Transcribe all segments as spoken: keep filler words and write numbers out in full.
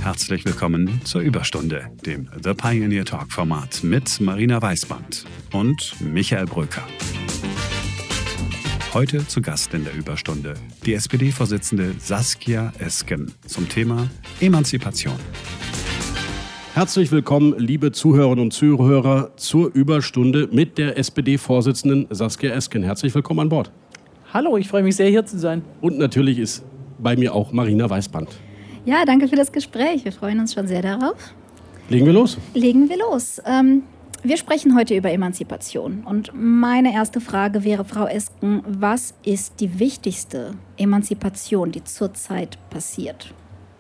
Herzlich willkommen zur Überstunde, dem The Pioneer Talk Format mit Marina Weißband und Michael Bröker. Heute zu Gast in der Überstunde die S P D-Vorsitzende Saskia Esken zum Thema Emanzipation. Herzlich willkommen, liebe Zuhörerinnen und Zuhörer, zur Überstunde mit der S P D-Vorsitzenden Saskia Esken. Herzlich willkommen an Bord. Hallo, ich freue mich sehr, hier zu sein. Und natürlich ist bei mir auch Marina Weißband. Ja, danke für das Gespräch. Wir freuen uns schon sehr darauf. Legen wir los? Legen wir los. Ähm, wir sprechen heute über Emanzipation. Und meine erste Frage wäre, Frau Esken, was ist die wichtigste Emanzipation, die zurzeit passiert?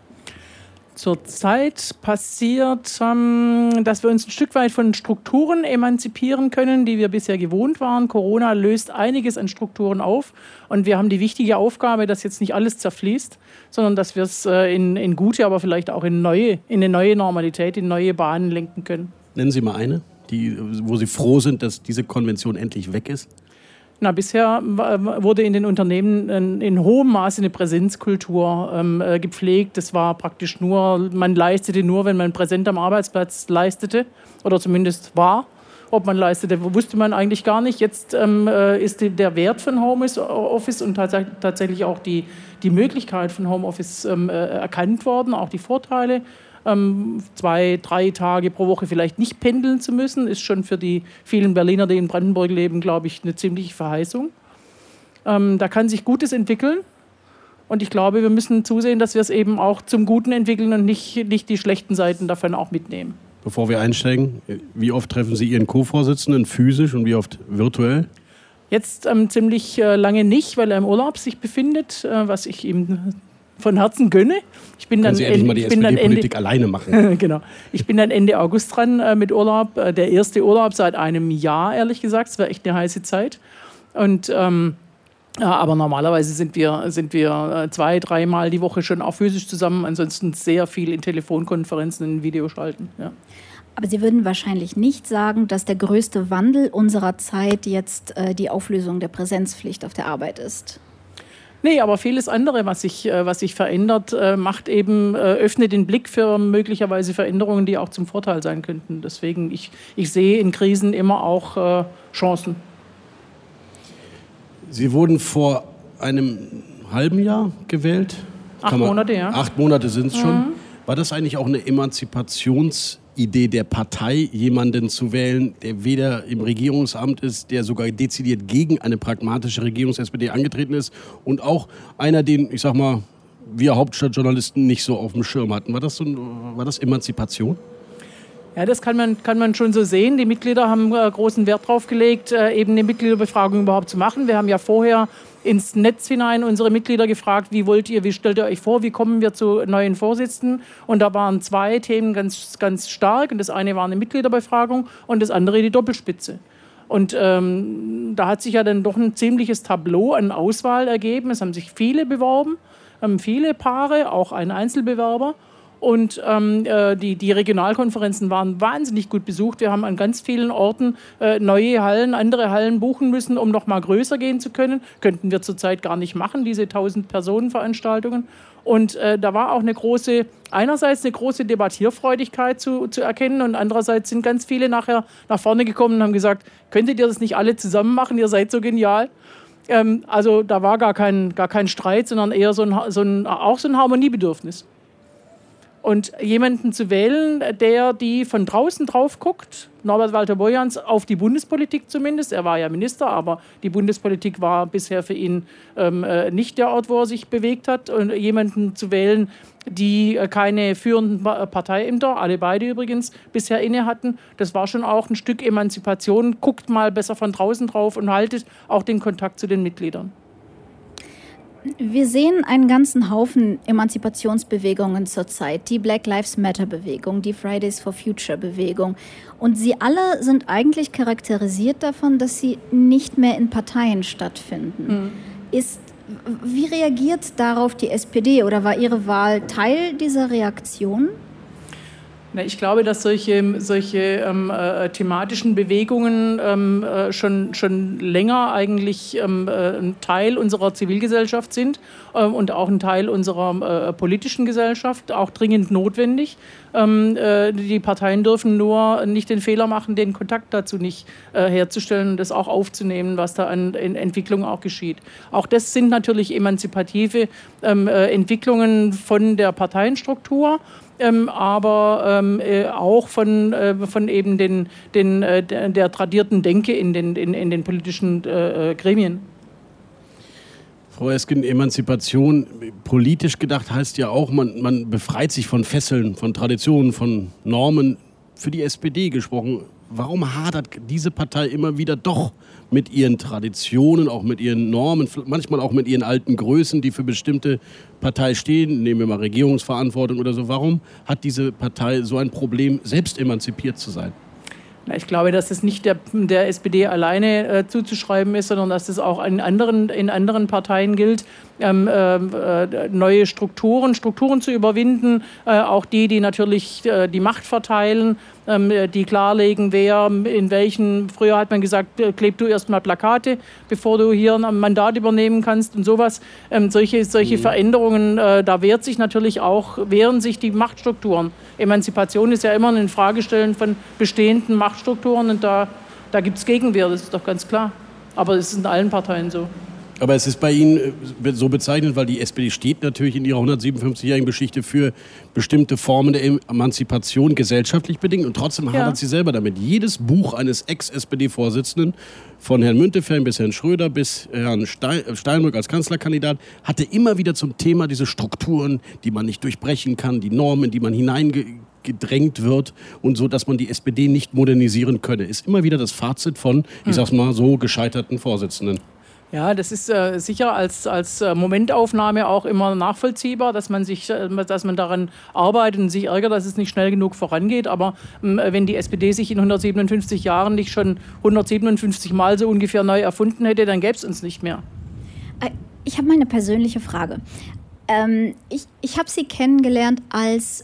Zurzeit passiert, ähm, dass wir uns ein Stück weit von Strukturen emanzipieren können, die wir bisher gewohnt waren. Corona löst einiges an Strukturen auf und wir haben die wichtige Aufgabe, dass jetzt nicht alles zerfließt, sondern dass wir es äh, in, in gute, aber vielleicht auch in, neue, in eine neue Normalität, in neue Bahnen lenken können. Nennen Sie mal eine, die, wo Sie froh sind, dass diese Konvention endlich weg ist. Na, bisher wurde in den Unternehmen in, in hohem Maße eine Präsenzkultur ähm, äh, gepflegt. Das war praktisch nur, man leistete nur, wenn man präsent am Arbeitsplatz leistete oder zumindest war. Ob man leistete, wusste man eigentlich gar nicht. Jetzt ähm, äh, ist die, der Wert von Homeoffice und tats- tatsächlich auch die, die Möglichkeit von Homeoffice ähm, äh, erkannt worden, auch die Vorteile. Ähm, zwei, drei Tage pro Woche vielleicht nicht pendeln zu müssen, ist schon für die vielen Berliner, die in Brandenburg leben, glaube ich, eine ziemliche Verheißung. Ähm, da kann sich Gutes entwickeln und ich glaube, wir müssen zusehen, dass wir es eben auch zum Guten entwickeln und nicht, nicht die schlechten Seiten davon auch mitnehmen. Bevor wir einsteigen, wie oft treffen Sie Ihren Co-Vorsitzenden physisch und wie oft virtuell? Jetzt ähm, ziemlich äh, lange nicht, weil er im Urlaub sich befindet, äh, was ich ihm von Herzen gönne. Ich bin dann, Sie endlich mal die S P D-Politik alleine machen. Genau. Ich bin dann Ende August dran äh, mit Urlaub. Äh, der erste Urlaub seit einem Jahr, ehrlich gesagt. Es war echt eine heiße Zeit. Und, ähm, ja, aber normalerweise sind wir, sind wir äh, zwei, dreimal die Woche schon auch physisch zusammen. Ansonsten sehr viel in Telefonkonferenzen, in Videoschalten. Ja. Aber Sie würden wahrscheinlich nicht sagen, dass der größte Wandel unserer Zeit jetzt äh, die Auflösung der Präsenzpflicht auf der Arbeit ist. Nee, aber vieles andere, was sich, was sich verändert, macht eben, öffnet den Blick für möglicherweise Veränderungen, die auch zum Vorteil sein könnten. Deswegen, ich, ich sehe in Krisen immer auch Chancen. Sie wurden vor einem halben Jahr gewählt? Acht man, Monate, ja. Acht Monate sind es schon. Mhm. War das eigentlich auch eine Emanzipationsidee der Partei, jemanden zu wählen, der weder im Regierungsamt ist, der sogar dezidiert gegen eine pragmatische Regierungs-S P D angetreten ist und auch einer, den, ich sag mal, wir Hauptstadtjournalisten nicht so auf dem Schirm hatten? War das, so, war das Emanzipation? Ja, das kann man, kann man schon so sehen. Die Mitglieder haben äh, großen Wert drauf gelegt, äh, eben eine Mitgliederbefragung überhaupt zu machen. Wir haben ja vorher ins Netz hinein unsere Mitglieder gefragt, wie wollt ihr, wie stellt ihr euch vor, wie kommen wir zu neuen Vorsitzenden? Und da waren zwei Themen ganz, ganz stark. Und das eine war eine Mitgliederbefragung und das andere die Doppelspitze. Und ähm, da hat sich ja dann doch ein ziemliches Tableau an Auswahl ergeben. Es haben sich viele beworben, ähm, viele Paare, auch ein Einzelbewerber. Und ähm, die, die Regionalkonferenzen waren wahnsinnig gut besucht. Wir haben an ganz vielen Orten äh, neue Hallen, andere Hallen buchen müssen, um noch mal größer gehen zu können. Könnten wir zurzeit gar nicht machen, diese tausend-Personen-Veranstaltungen. Und äh, da war auch eine große, einerseits eine große Debattierfreudigkeit zu, zu erkennen und andererseits sind ganz viele nachher nach vorne gekommen und haben gesagt, könntet ihr das nicht alle zusammen machen, ihr seid so genial. Ähm, also da war gar kein, gar kein Streit, sondern eher so ein, so ein, auch so ein Harmoniebedürfnis. Und jemanden zu wählen, der die von draußen drauf guckt, Norbert Walter-Borjans, auf die Bundespolitik zumindest, er war ja Minister, aber die Bundespolitik war bisher für ihn ähm, nicht der Ort, wo er sich bewegt hat. Und jemanden zu wählen, die keine führenden Parteiämter, alle beide übrigens, bisher inne hatten, das war schon auch ein Stück Emanzipation. Guckt mal besser von draußen drauf und haltet auch den Kontakt zu den Mitgliedern. Wir sehen einen ganzen Haufen Emanzipationsbewegungen zurzeit. Die Black Lives Matter-Bewegung, die Fridays for Future-Bewegung. Und sie alle sind eigentlich charakterisiert davon, dass sie nicht mehr in Parteien stattfinden. Mhm. Ist, wie reagiert darauf die S P D oder war Ihre Wahl Teil dieser Reaktion? Ich glaube, dass solche, solche ähm, äh, thematischen Bewegungen ähm, äh, schon, schon länger eigentlich ähm, äh, ein Teil unserer Zivilgesellschaft sind äh, und auch ein Teil unserer äh, politischen Gesellschaft, auch dringend notwendig. Ähm, äh, die Parteien dürfen nur nicht den Fehler machen, den Kontakt dazu nicht äh, herzustellen und das auch aufzunehmen, was da an in Entwicklung auch geschieht. Auch das sind natürlich emanzipative ähm, äh, Entwicklungen von der Parteienstruktur. Ähm, aber ähm, äh, auch von, äh, von eben den, den, äh, der, der tradierten Denke in den, in, in den politischen äh, Gremien. Frau Esken, Emanzipation politisch gedacht heißt ja auch, man, man befreit sich von Fesseln, von Traditionen, von Normen. Für die S P D gesprochen, warum hadert diese Partei immer wieder doch mit ihren Traditionen, auch mit ihren Normen, manchmal auch mit ihren alten Größen, die für bestimmte Partei stehen? Nehmen wir mal Regierungsverantwortung oder so. Warum hat diese Partei so ein Problem, selbst emanzipiert zu sein? Ich glaube, dass es nicht der, der S P D alleine äh, zuzuschreiben ist, sondern dass es auch in anderen, in anderen Parteien gilt, ähm, äh, neue Strukturen, Strukturen zu überwinden, äh, auch die, die natürlich äh, die Macht verteilen, ähm, die klarlegen, wer in welchen, früher hat man gesagt, äh, kleb du erst mal Plakate, bevor du hier ein Mandat übernehmen kannst und sowas. Ähm, solche solche mhm. Veränderungen, äh, da wehrt sich natürlich auch, wehren sich die Machtstrukturen. Emanzipation ist ja immer ein Infragestellen von bestehenden Machtstrukturen und da, da gibt es Gegenwehr, das ist doch ganz klar. Aber es ist in allen Parteien so. Aber es ist bei Ihnen so bezeichnet, weil die S P D steht natürlich in ihrer hundertsiebenundfünfzigjährigen Geschichte für bestimmte Formen der Emanzipation gesellschaftlich bedingt und trotzdem ja. hadert sie selber damit. Jedes Buch eines Ex-S P D-Vorsitzenden, von Herrn Müntefering bis Herrn Schröder bis Herrn Steinbrück als Kanzlerkandidat, hatte immer wieder zum Thema diese Strukturen, die man nicht durchbrechen kann, die Normen, in die man hineingedrängt wird und so, dass man die S P D nicht modernisieren könne. Ist immer wieder das Fazit von, ich sag's mal so, gescheiterten Vorsitzenden. Ja, das ist äh, sicher als, als äh, Momentaufnahme auch immer nachvollziehbar, dass man, sich, äh, dass man daran arbeitet und sich ärgert, dass es nicht schnell genug vorangeht. Aber äh, wenn die S P D sich in hundertsiebenundfünfzig Jahren nicht schon hundertsiebenundfünfzig Mal so ungefähr neu erfunden hätte, dann gäbe es uns nicht mehr. Ich habe mal eine persönliche Frage. Ähm, ich ich habe Sie kennengelernt als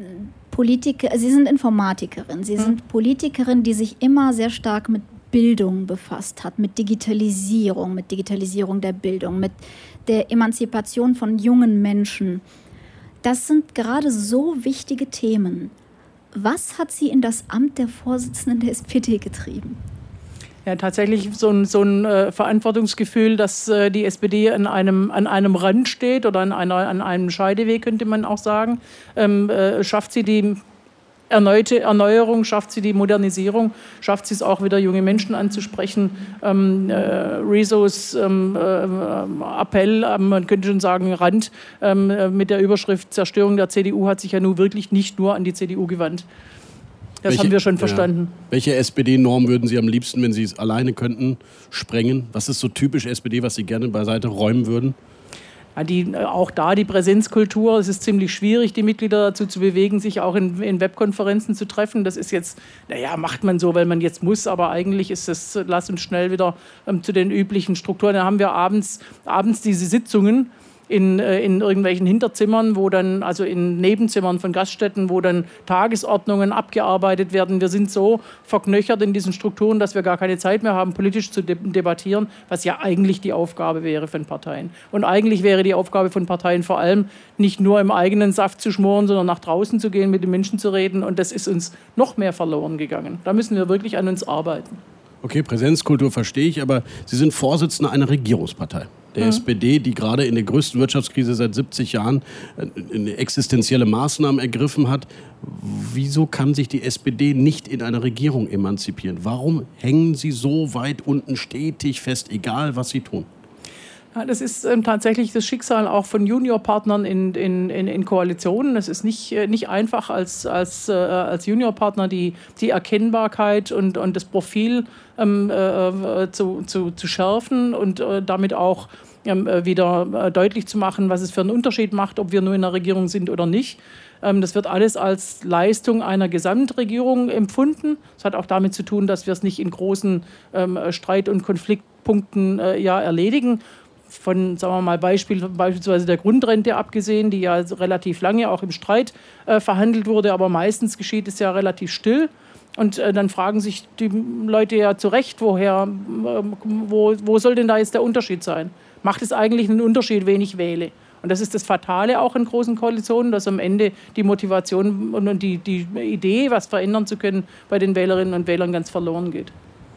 Politiker, Sie sind Informatikerin, Sie sind hm. Politikerin, die sich immer sehr stark mit Bildung befasst hat, mit Digitalisierung, mit Digitalisierung der Bildung, mit der Emanzipation von jungen Menschen. Das sind gerade so wichtige Themen. Was hat Sie in das Amt der Vorsitzenden der S P D getrieben? Ja, tatsächlich so ein, so ein äh, Verantwortungsgefühl, dass äh, die S P D an einem, an einem Rand steht oder an, einer, an einem Scheideweg, könnte man auch sagen. Ähm, äh, schafft sie die erneute Erneuerung, schafft sie die Modernisierung, schafft sie es auch wieder, junge Menschen anzusprechen. Ähm, äh, Rezos ähm, äh, Appell, äh, man könnte schon sagen Rand, ähm, äh, mit der Überschrift Zerstörung der C D U hat sich ja nun wirklich nicht nur an die C D U gewandt. Das welche, haben wir schon verstanden. Ja. Welche S P D-Norm würden Sie am liebsten, wenn Sie es alleine könnten, sprengen? Was ist so typisch S P D, was Sie gerne beiseite räumen würden? Ja, die, auch da die Präsenzkultur. Es ist ziemlich schwierig, die Mitglieder dazu zu bewegen, sich auch in, in Webkonferenzen zu treffen. Das ist jetzt, naja, macht man so, weil man jetzt muss, aber eigentlich ist es, lass uns schnell wieder ähm, zu den üblichen Strukturen. Da haben wir abends, abends diese Sitzungen in, äh, in irgendwelchen Hinterzimmern, wo dann, also in Nebenzimmern von Gaststätten, wo dann Tagesordnungen abgearbeitet werden. Wir sind so verknöchert in diesen Strukturen, dass wir gar keine Zeit mehr haben, politisch zu de- debattieren, was ja eigentlich die Aufgabe wäre von Parteien. Und eigentlich wäre die Aufgabe von Parteien vor allem, nicht nur im eigenen Saft zu schmoren, sondern nach draußen zu gehen, mit den Menschen zu reden. Und das ist uns noch mehr verloren gegangen. Da müssen wir wirklich an uns arbeiten. Okay, Präsenzkultur verstehe ich, aber Sie sind Vorsitzender einer Regierungspartei. Der mhm. S P D, die gerade in der größten Wirtschaftskrise seit siebzig Jahren eine existenzielle Maßnahmen ergriffen hat. Wieso kann sich die S P D nicht in einer Regierung emanzipieren? Warum hängen Sie so weit unten stetig fest, egal was Sie tun? Ja, das ist ähm, tatsächlich das Schicksal auch von Juniorpartnern in, in, in, in Koalitionen. Es ist nicht, äh, nicht einfach, als, als, äh, als Juniorpartner die, die Erkennbarkeit und, und das Profil ähm, äh, zu, zu, zu schärfen und äh, damit auch ähm, wieder äh, deutlich zu machen, was es für einen Unterschied macht, ob wir nur in der Regierung sind oder nicht. Ähm, das wird alles als Leistung einer Gesamtregierung empfunden. Das hat auch damit zu tun, dass wir es nicht in großen ähm, Streit- und Konfliktpunkten äh, ja, erledigen. von, sagen wir mal, Beispiel, beispielsweise der Grundrente abgesehen, die ja relativ lange auch im Streit äh, verhandelt wurde, aber meistens geschieht es ja relativ still. Und äh, dann fragen sich die Leute ja zu Recht, woher, äh, wo, wo soll denn da jetzt der Unterschied sein? Macht es eigentlich einen Unterschied, wen ich wähle? Und das ist das Fatale auch in großen Koalitionen, dass am Ende die Motivation und die, die Idee, was verändern zu können, bei den Wählerinnen und Wählern ganz verloren geht.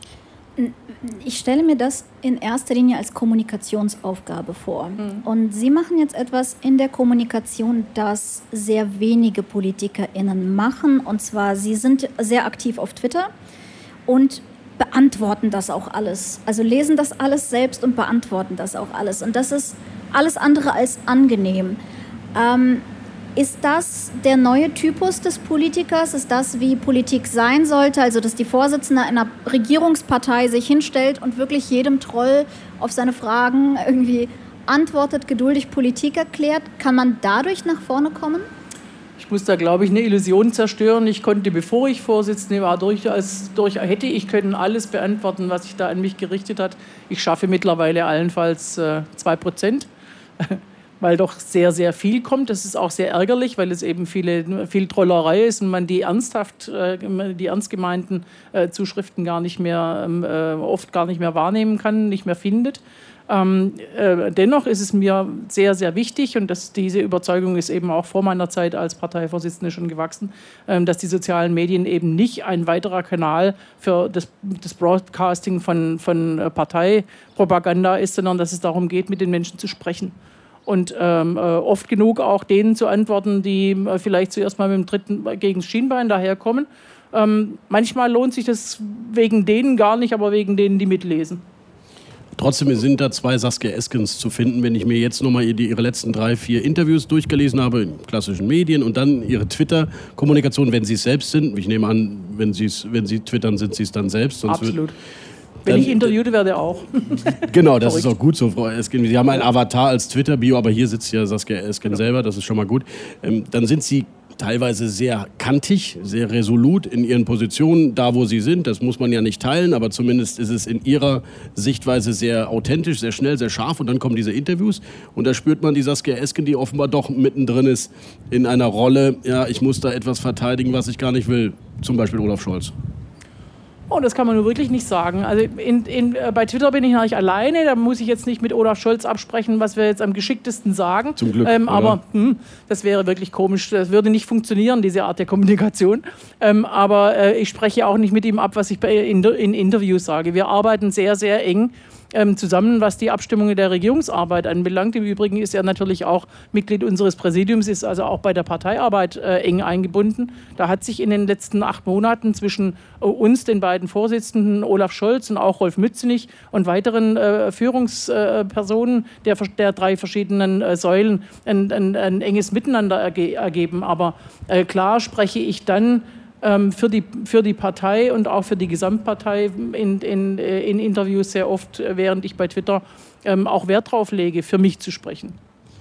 Ich stelle mir das in erster Linie als Kommunikationsaufgabe vor. Mhm. Und Sie machen jetzt etwas in der Kommunikation, das sehr wenige PolitikerInnen machen. Und zwar, Sie sind sehr aktiv auf Twitter und beantworten das auch alles. Also lesen das alles selbst und beantworten das auch alles. Und das ist alles andere als angenehm. Ähm, Ist das der neue Typus des Politikers? Ist das, wie Politik sein sollte? Also, dass die Vorsitzende einer Regierungspartei sich hinstellt und wirklich jedem Troll auf seine Fragen irgendwie antwortet, geduldig Politik erklärt? Kann man dadurch nach vorne kommen? Ich muss da, glaube ich, eine Illusion zerstören. Ich konnte, bevor ich Vorsitzende war, durchaus, durch, hätte ich können alles beantworten, was sich da an mich gerichtet hat. Ich schaffe mittlerweile allenfalls äh, zwei Prozent. Weil doch sehr, sehr viel kommt. Das ist auch sehr ärgerlich, weil es eben viele, viel Trollerei ist und man die ernsthaft, die ernst gemeinten Zuschriften gar nicht mehr, oft gar nicht mehr wahrnehmen kann, nicht mehr findet. Dennoch ist es mir sehr, sehr wichtig, und das, diese Überzeugung ist eben auch vor meiner Zeit als Parteivorsitzende schon gewachsen, dass die sozialen Medien eben nicht ein weiterer Kanal für das, das Broadcasting von, von Parteipropaganda ist, sondern dass es darum geht, mit den Menschen zu sprechen. Und ähm, oft genug auch denen zu antworten, die äh, vielleicht zuerst mal mit dem dritten gegen das Schienbein daherkommen. Ähm, manchmal lohnt sich das wegen denen gar nicht, aber wegen denen, die mitlesen. Trotzdem sind da zwei Saskia Eskens zu finden, wenn ich mir jetzt nochmal ihre letzten drei, vier Interviews durchgelesen habe in klassischen Medien und dann ihre Twitter-Kommunikation, wenn sie es selbst sind. Ich nehme an, wenn, wenn sie twittern, sind sie es dann selbst. Sonst Absolut. Wenn ich interviewt werde, auch. Genau, das ist auch gut so, Frau Esken. Sie haben einen Avatar als Twitter-Bio, aber hier sitzt ja Saskia Esken selber, das ist schon mal gut. Ähm, dann sind Sie teilweise sehr kantig, sehr resolut in Ihren Positionen, da wo Sie sind. Das muss man ja nicht teilen, aber zumindest ist es in Ihrer Sichtweise sehr authentisch, sehr schnell, sehr scharf. Und dann kommen diese Interviews und da spürt man die Saskia Esken, die offenbar doch mittendrin ist in einer Rolle, ja, ich muss da etwas verteidigen, was ich gar nicht will. Zum Beispiel Olaf Scholz. Oh, das kann man nur wirklich nicht sagen. Also in, in, äh, bei Twitter bin ich natürlich alleine. Da muss ich jetzt nicht mit Olaf Scholz absprechen, was wir jetzt am geschicktesten sagen. Zum Glück, ähm, aber hm, das wäre wirklich komisch. Das würde nicht funktionieren, diese Art der Kommunikation. Ähm, aber äh, ich spreche auch nicht mit ihm ab, was ich bei, in, in Interviews sage. Wir arbeiten sehr, sehr eng ähm, zusammen, was die Abstimmungen der Regierungsarbeit anbelangt. Im Übrigen ist er natürlich auch Mitglied unseres Präsidiums, ist also auch bei der Parteiarbeit äh, eng eingebunden. Da hat sich in den letzten acht Monaten zwischen äh, uns, den beiden Vorsitzenden, Olaf Scholz und auch Rolf Mützenich und weiteren äh, Führungspersonen der, der drei verschiedenen äh, Säulen ein, ein, ein enges Miteinander erge ergeben. Aber äh, klar spreche ich dann Für die, für die Partei und auch für die Gesamtpartei in, in, in Interviews sehr oft, während ich bei Twitter ähm, auch Wert drauf lege, für mich zu sprechen.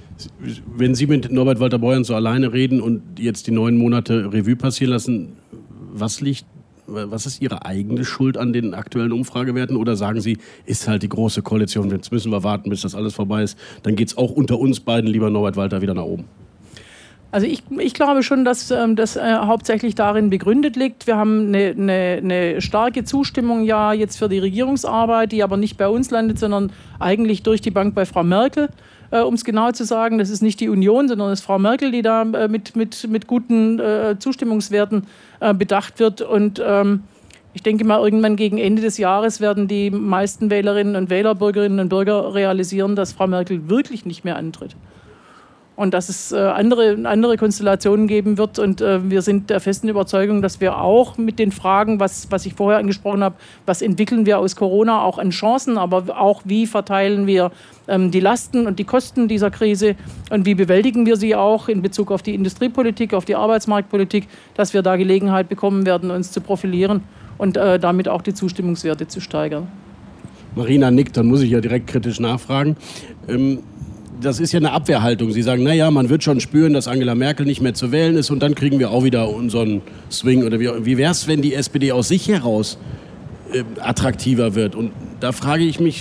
Wenn Sie mit Norbert Walter-Borjans so alleine reden und jetzt die neun Monate Revue passieren lassen, was liegt, was ist Ihre eigene Schuld an den aktuellen Umfragewerten? Oder sagen Sie, ist halt die große Koalition, jetzt müssen wir warten, bis das alles vorbei ist, dann geht es auch unter uns beiden, lieber Norbert Walter, wieder nach oben? Also ich, ich glaube schon, dass ähm, das äh, hauptsächlich darin begründet liegt. Wir haben eine, eine, eine starke Zustimmung ja jetzt für die Regierungsarbeit, die aber nicht bei uns landet, sondern eigentlich durch die Bank bei Frau Merkel. Äh, um es genau zu sagen, das ist nicht die Union, sondern es ist Frau Merkel, die da äh, mit, mit, mit guten äh, Zustimmungswerten äh, bedacht wird. Und ähm, ich denke mal, irgendwann gegen Ende des Jahres werden die meisten Wählerinnen und Wähler, Bürgerinnen und Bürger realisieren, dass Frau Merkel wirklich nicht mehr antritt. Und dass es äh, andere, andere Konstellationen geben wird. Und äh, wir sind der festen Überzeugung, dass wir auch mit den Fragen, was, was ich vorher angesprochen habe, was entwickeln wir aus Corona auch an Chancen, aber auch wie verteilen wir ähm, die Lasten und die Kosten dieser Krise und wie bewältigen wir sie auch in Bezug auf die Industriepolitik, auf die Arbeitsmarktpolitik, dass wir da Gelegenheit bekommen werden, uns zu profilieren und äh, damit auch die Zustimmungswerte zu steigern. Marina nickt, dann muss ich ja direkt kritisch nachfragen. Ähm Das ist ja eine Abwehrhaltung. Sie sagen, naja, man wird schon spüren, dass Angela Merkel nicht mehr zu wählen ist und dann kriegen wir auch wieder unseren Swing. Oder wie, wie wäre es, wenn die S P D aus sich heraus äh, attraktiver wird? Und da frage ich mich,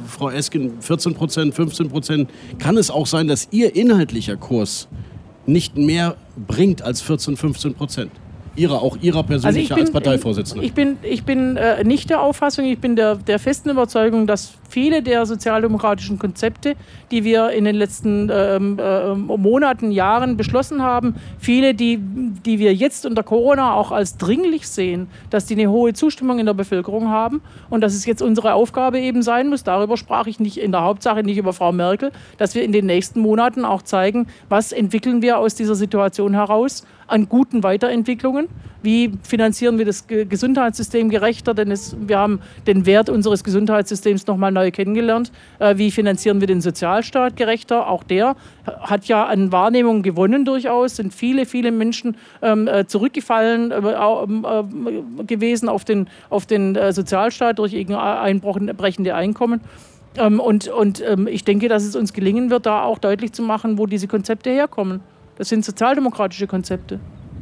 Frau Esken, vierzehn Prozent, fünfzehn Prozent. Kann es auch sein, dass Ihr inhaltlicher Kurs nicht mehr bringt als vierzehn, fünfzehn Prozent? Ihrer, auch Ihrer persönlicher also als Parteivorsitzende? Ich bin, ich bin äh, nicht der Auffassung, ich bin der, der festen Überzeugung, dass viele der sozialdemokratischen Konzepte, die wir in den letzten ähm, äh, Monaten, Jahren beschlossen haben, viele, die, die wir jetzt unter Corona auch als dringlich sehen, dass die eine hohe Zustimmung in der Bevölkerung haben und dass es jetzt unsere Aufgabe eben sein muss, darüber sprach ich nicht in der Hauptsache, nicht über Frau Merkel, dass wir in den nächsten Monaten auch zeigen, was entwickeln wir aus dieser Situation heraus an guten Weiterentwicklungen. Wie finanzieren wir das Gesundheitssystem gerechter? Denn es, wir haben den Wert unseres Gesundheitssystems noch mal neu kennengelernt. Äh, wie finanzieren wir den Sozialstaat gerechter? Auch der hat ja an Wahrnehmung gewonnen durchaus. Sind viele, viele Menschen ähm, zurückgefallen äh, äh, gewesen auf den, auf den äh, Sozialstaat durch einbrechende Einkommen. Ähm, und und ähm, ich denke, dass es uns gelingen wird, da auch deutlich zu machen, wo diese Konzepte herkommen. Das sind sozialdemokratische Konzepte.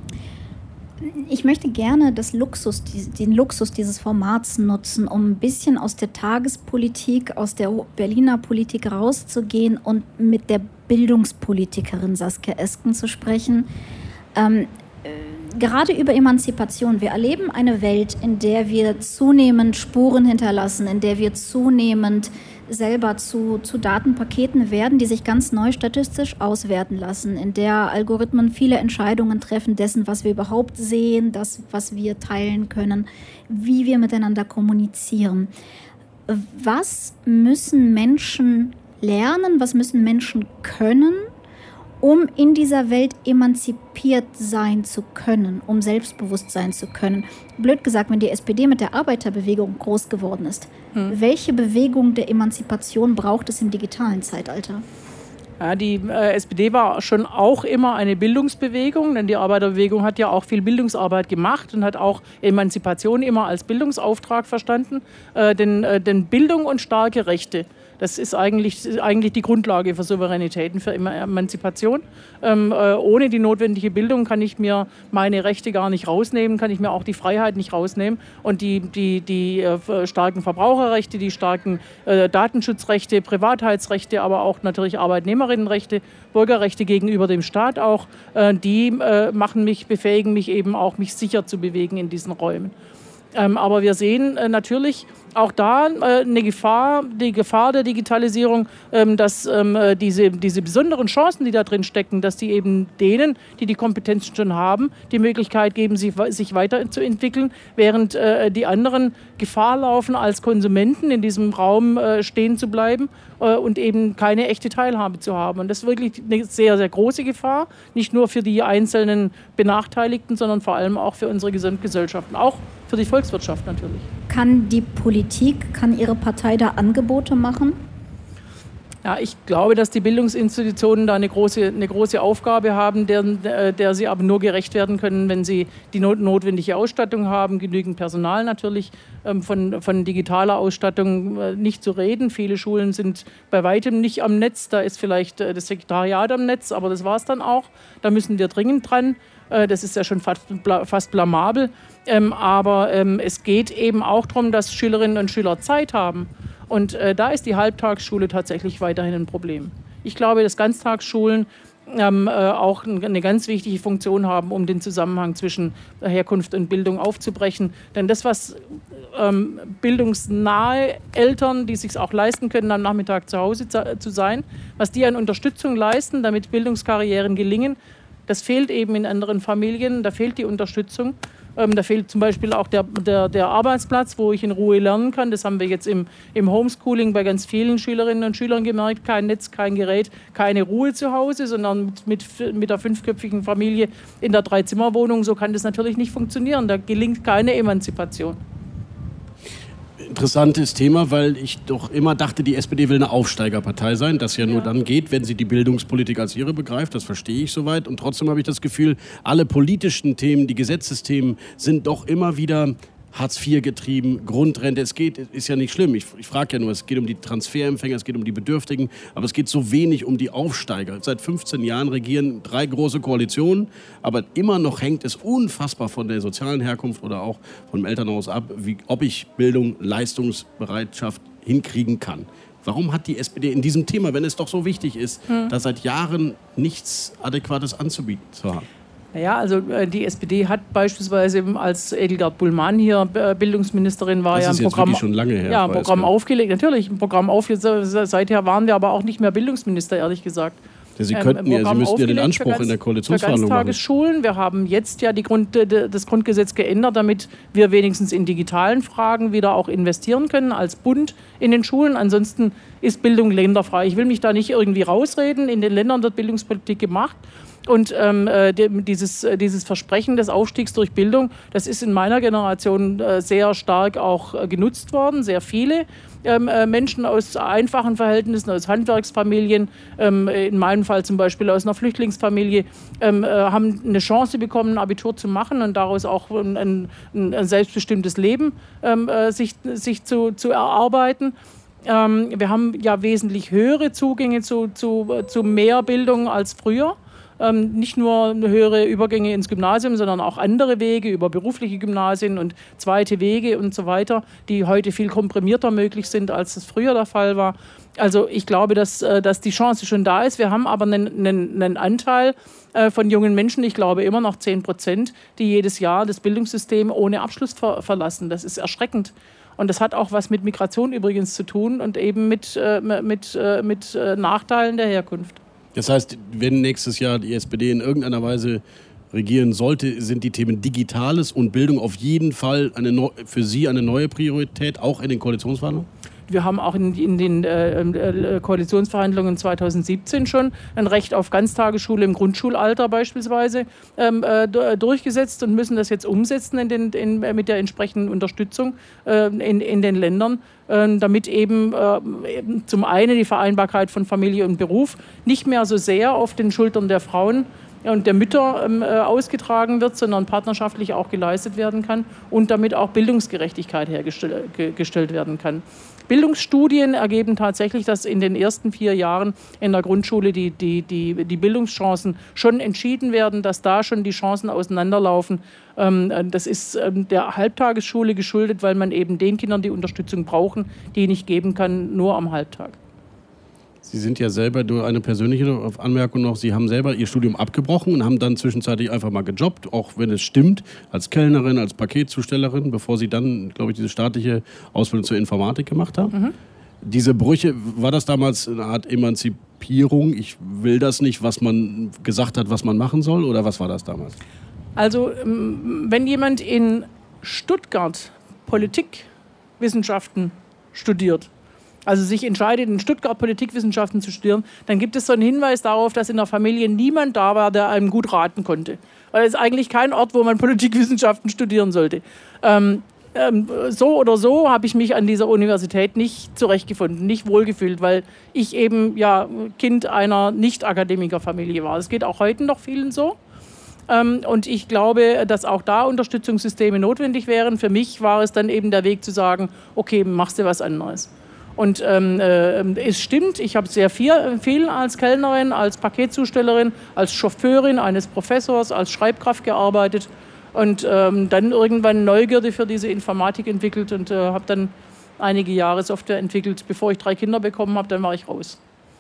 Ich möchte gerne das Luxus, den Luxus dieses Formats nutzen, um ein bisschen aus der Tagespolitik, aus der Berliner Politik rauszugehen und mit der Bildungspolitikerin Saskia Esken zu sprechen. Ähm, gerade über Emanzipation. Wir erleben eine Welt, in der wir zunehmend Spuren hinterlassen, in der wir zunehmend selber zu, zu Datenpaketen werden, die sich ganz neu statistisch auswerten lassen, in der Algorithmen viele Entscheidungen treffen dessen, was wir überhaupt sehen, das, was wir teilen können, wie wir miteinander kommunizieren. Was müssen Menschen lernen, was müssen Menschen können, um in dieser Welt emanzipiert sein zu können, um selbstbewusst sein zu können? Blöd gesagt, wenn die S P D mit der Arbeiterbewegung groß geworden ist, hm. welche Bewegung der Emanzipation braucht es im digitalen Zeitalter? Ja, die äh, S P D war schon auch immer eine Bildungsbewegung, denn die Arbeiterbewegung hat ja auch viel Bildungsarbeit gemacht und hat auch Emanzipation immer als Bildungsauftrag verstanden. Äh, denn, äh, denn Bildung und starke Rechte, das ist eigentlich, eigentlich die Grundlage für Souveränität und für Emanzipation. Ähm, äh, ohne die notwendige Bildung kann ich mir meine Rechte gar nicht rausnehmen, kann ich mir auch die Freiheit nicht rausnehmen. Und die, die, die äh, starken Verbraucherrechte, die starken äh, Datenschutzrechte, Privatheitsrechte, aber auch natürlich Arbeitnehmerinnenrechte, Bürgerrechte gegenüber dem Staat auch, äh, die äh, machen mich, befähigen mich eben auch, mich sicher zu bewegen in diesen Räumen. Ähm, aber wir sehen äh, natürlich auch da äh, eine Gefahr, die Gefahr der Digitalisierung, ähm, dass ähm, diese, diese besonderen Chancen, die da drin stecken, dass die eben denen, die die Kompetenzen schon haben, die Möglichkeit geben, sich, sich weiterzuentwickeln, während äh, die anderen Gefahr laufen, als Konsumenten in diesem Raum äh, stehen zu bleiben äh, und eben keine echte Teilhabe zu haben. Und das ist wirklich eine sehr, sehr große Gefahr, nicht nur für die einzelnen Benachteiligten, sondern vor allem auch für unsere Gesamtgesellschaften, auch für die Volkswirtschaft natürlich. Kann die Politik, kann Ihre Partei da Angebote machen? Ja, ich glaube, dass die Bildungsinstitutionen da eine große, eine große Aufgabe haben, der, der sie aber nur gerecht werden können, wenn sie die notwendige Ausstattung haben, genügend Personal natürlich, von, von digitaler Ausstattung nicht zu reden. Viele Schulen sind bei weitem nicht am Netz, da ist vielleicht das Sekretariat am Netz, aber das war es dann auch. Da müssen wir dringend dran. Das ist ja schon fast, fast blamabel. Ähm, aber ähm, es geht eben auch darum, dass Schülerinnen und Schüler Zeit haben. Und äh, da ist die Halbtagsschule tatsächlich weiterhin ein Problem. Ich glaube, dass Ganztagsschulen ähm, äh, auch eine ganz wichtige Funktion haben, um den Zusammenhang zwischen Herkunft und Bildung aufzubrechen. Denn das, was ähm, bildungsnahe Eltern, die es sich auch leisten können, am Nachmittag zu Hause zu, zu sein, was die an Unterstützung leisten, damit Bildungskarrieren gelingen, das fehlt eben in anderen Familien, da fehlt die Unterstützung. Ähm, da fehlt zum Beispiel auch der, der, der Arbeitsplatz, wo ich in Ruhe lernen kann. Das haben wir jetzt im, im Homeschooling bei ganz vielen Schülerinnen und Schülern gemerkt. Kein Netz, kein Gerät, keine Ruhe zu Hause, sondern mit, mit der fünfköpfigen Familie in der Dreizimmerwohnung. So kann das natürlich nicht funktionieren. Da gelingt keine Emanzipation. Interessantes Thema, weil ich doch immer dachte, die S P D will eine Aufsteigerpartei sein, das ja nur ja. dann geht, wenn sie die Bildungspolitik als ihre begreift, das verstehe ich soweit. Und trotzdem habe ich das Gefühl, alle politischen Themen, die Gesetzesthemen sind doch immer wieder Hartz vier getrieben, Grundrente. Es geht, ist ja nicht schlimm, ich, ich frage ja nur, es geht um die Transferempfänger, es geht um die Bedürftigen, aber es geht so wenig um die Aufsteiger. Seit fünfzehn Jahren regieren drei große Koalitionen, aber immer noch hängt es unfassbar von der sozialen Herkunft oder auch vom Elternhaus ab, wie, ob ich Bildung, Leistungsbereitschaft hinkriegen kann. Warum hat die S P D in diesem Thema, wenn es doch so wichtig ist, hm. da seit Jahren nichts Adäquates anzubieten zu haben? Ja, also die S P D hat beispielsweise, als Edelgard Bullmann hier Bildungsministerin war, das ja ein ist jetzt Programm, schon lange her, ja, ein Programm aufgelegt. Natürlich, ein Programm aufgelegt. Seither waren wir aber auch nicht mehr Bildungsminister, ehrlich gesagt. Ja, Sie könnten ähm, ja, Sie müssten ja den Anspruch ganz, in der Koalitionsverhandlung machen. Für Ganztagesschulen. Wir haben jetzt ja die Grund, das Grundgesetz geändert, damit wir wenigstens in digitalen Fragen wieder auch investieren können als Bund in den Schulen. Ansonsten ist Bildung länderfrei. Ich will mich da nicht irgendwie rausreden. In den Ländern wird Bildungspolitik gemacht. Und ähm, dieses, dieses Versprechen des Aufstiegs durch Bildung, das ist in meiner Generation äh, sehr stark auch äh, genutzt worden. Sehr viele ähm, äh, Menschen aus einfachen Verhältnissen, aus Handwerksfamilien, ähm, in meinem Fall zum Beispiel aus einer Flüchtlingsfamilie, ähm, äh, haben eine Chance bekommen, ein Abitur zu machen und daraus auch ein, ein, ein selbstbestimmtes Leben ähm, äh, sich, sich zu, zu erarbeiten. Ähm, wir haben ja wesentlich höhere Zugänge zu, zu, zu mehr Bildung als früher. Ähm, nicht nur höhere Übergänge ins Gymnasium, sondern auch andere Wege über berufliche Gymnasien und zweite Wege und so weiter, die heute viel komprimierter möglich sind, als das früher der Fall war. Also ich glaube, dass, dass die Chance schon da ist. Wir haben aber einen, einen, einen Anteil äh, von jungen Menschen, ich glaube immer noch zehn Prozent, die jedes Jahr das Bildungssystem ohne Abschluss ver- verlassen. Das ist erschreckend. Und das hat auch was mit Migration übrigens zu tun und eben mit, äh, mit, äh, mit äh, Nachteilen der Herkunft. Das heißt, wenn nächstes Jahr die S P D in irgendeiner Weise regieren sollte, sind die Themen Digitales und Bildung auf jeden Fall eine neu, für Sie eine neue Priorität, auch in den Koalitionsverhandlungen? Wir haben auch in, in den äh, Koalitionsverhandlungen zweitausendsiebzehn schon ein Recht auf Ganztagesschule im Grundschulalter beispielsweise ähm, äh, durchgesetzt und müssen das jetzt umsetzen in den, in, mit der entsprechenden Unterstützung äh, in, in den Ländern, äh, damit eben, äh, eben zum einen die Vereinbarkeit von Familie und Beruf nicht mehr so sehr auf den Schultern der Frauen und der Mütter ähm, äh, ausgetragen wird, sondern partnerschaftlich auch geleistet werden kann und damit auch Bildungsgerechtigkeit hergestellt werden kann. Bildungsstudien ergeben tatsächlich, dass in den ersten vier Jahren in der Grundschule die, die, die, die Bildungschancen schon entschieden werden, dass da schon die Chancen auseinanderlaufen. Ähm, das ist ähm, der Halbtagesschule geschuldet, weil man eben den Kindern die Unterstützung brauchen, die nicht geben kann, nur am Halbtag. Sie sind ja selber, durch eine persönliche Anmerkung noch, Sie haben selber Ihr Studium abgebrochen und haben dann zwischenzeitlich einfach mal gejobbt, auch wenn es stimmt, als Kellnerin, als Paketzustellerin, bevor Sie dann, glaube ich, diese staatliche Ausbildung zur Informatik gemacht haben. Mhm. Diese Brüche, war das damals eine Art Emanzipierung? Ich will das nicht, was man gesagt hat, was man machen soll, oder was war das damals? Also, wenn jemand in Stuttgart Politikwissenschaften studiert, also sich entscheidet, in Stuttgart Politikwissenschaften zu studieren, dann gibt es so einen Hinweis darauf, dass in der Familie niemand da war, der einem gut raten konnte. Weil es ist eigentlich kein Ort, wo man Politikwissenschaften studieren sollte. Ähm, ähm, so oder so habe ich mich an dieser Universität nicht zurechtgefunden, nicht wohlgefühlt, weil ich eben ja Kind einer Nicht-Akademiker-Familie war. Das geht auch heute noch vielen so. Ähm, und ich glaube, dass auch da Unterstützungssysteme notwendig wären. Für mich war es dann eben der Weg zu sagen, okay, machst du was anderes. Und ähm, äh, es stimmt, ich habe sehr viel, viel als Kellnerin, als Paketzustellerin, als Chauffeurin eines Professors, als Schreibkraft gearbeitet und ähm, dann irgendwann Neugierde für diese Informatik entwickelt und äh, habe dann einige Jahre Software entwickelt. Bevor ich drei Kinder bekommen habe, dann war ich raus.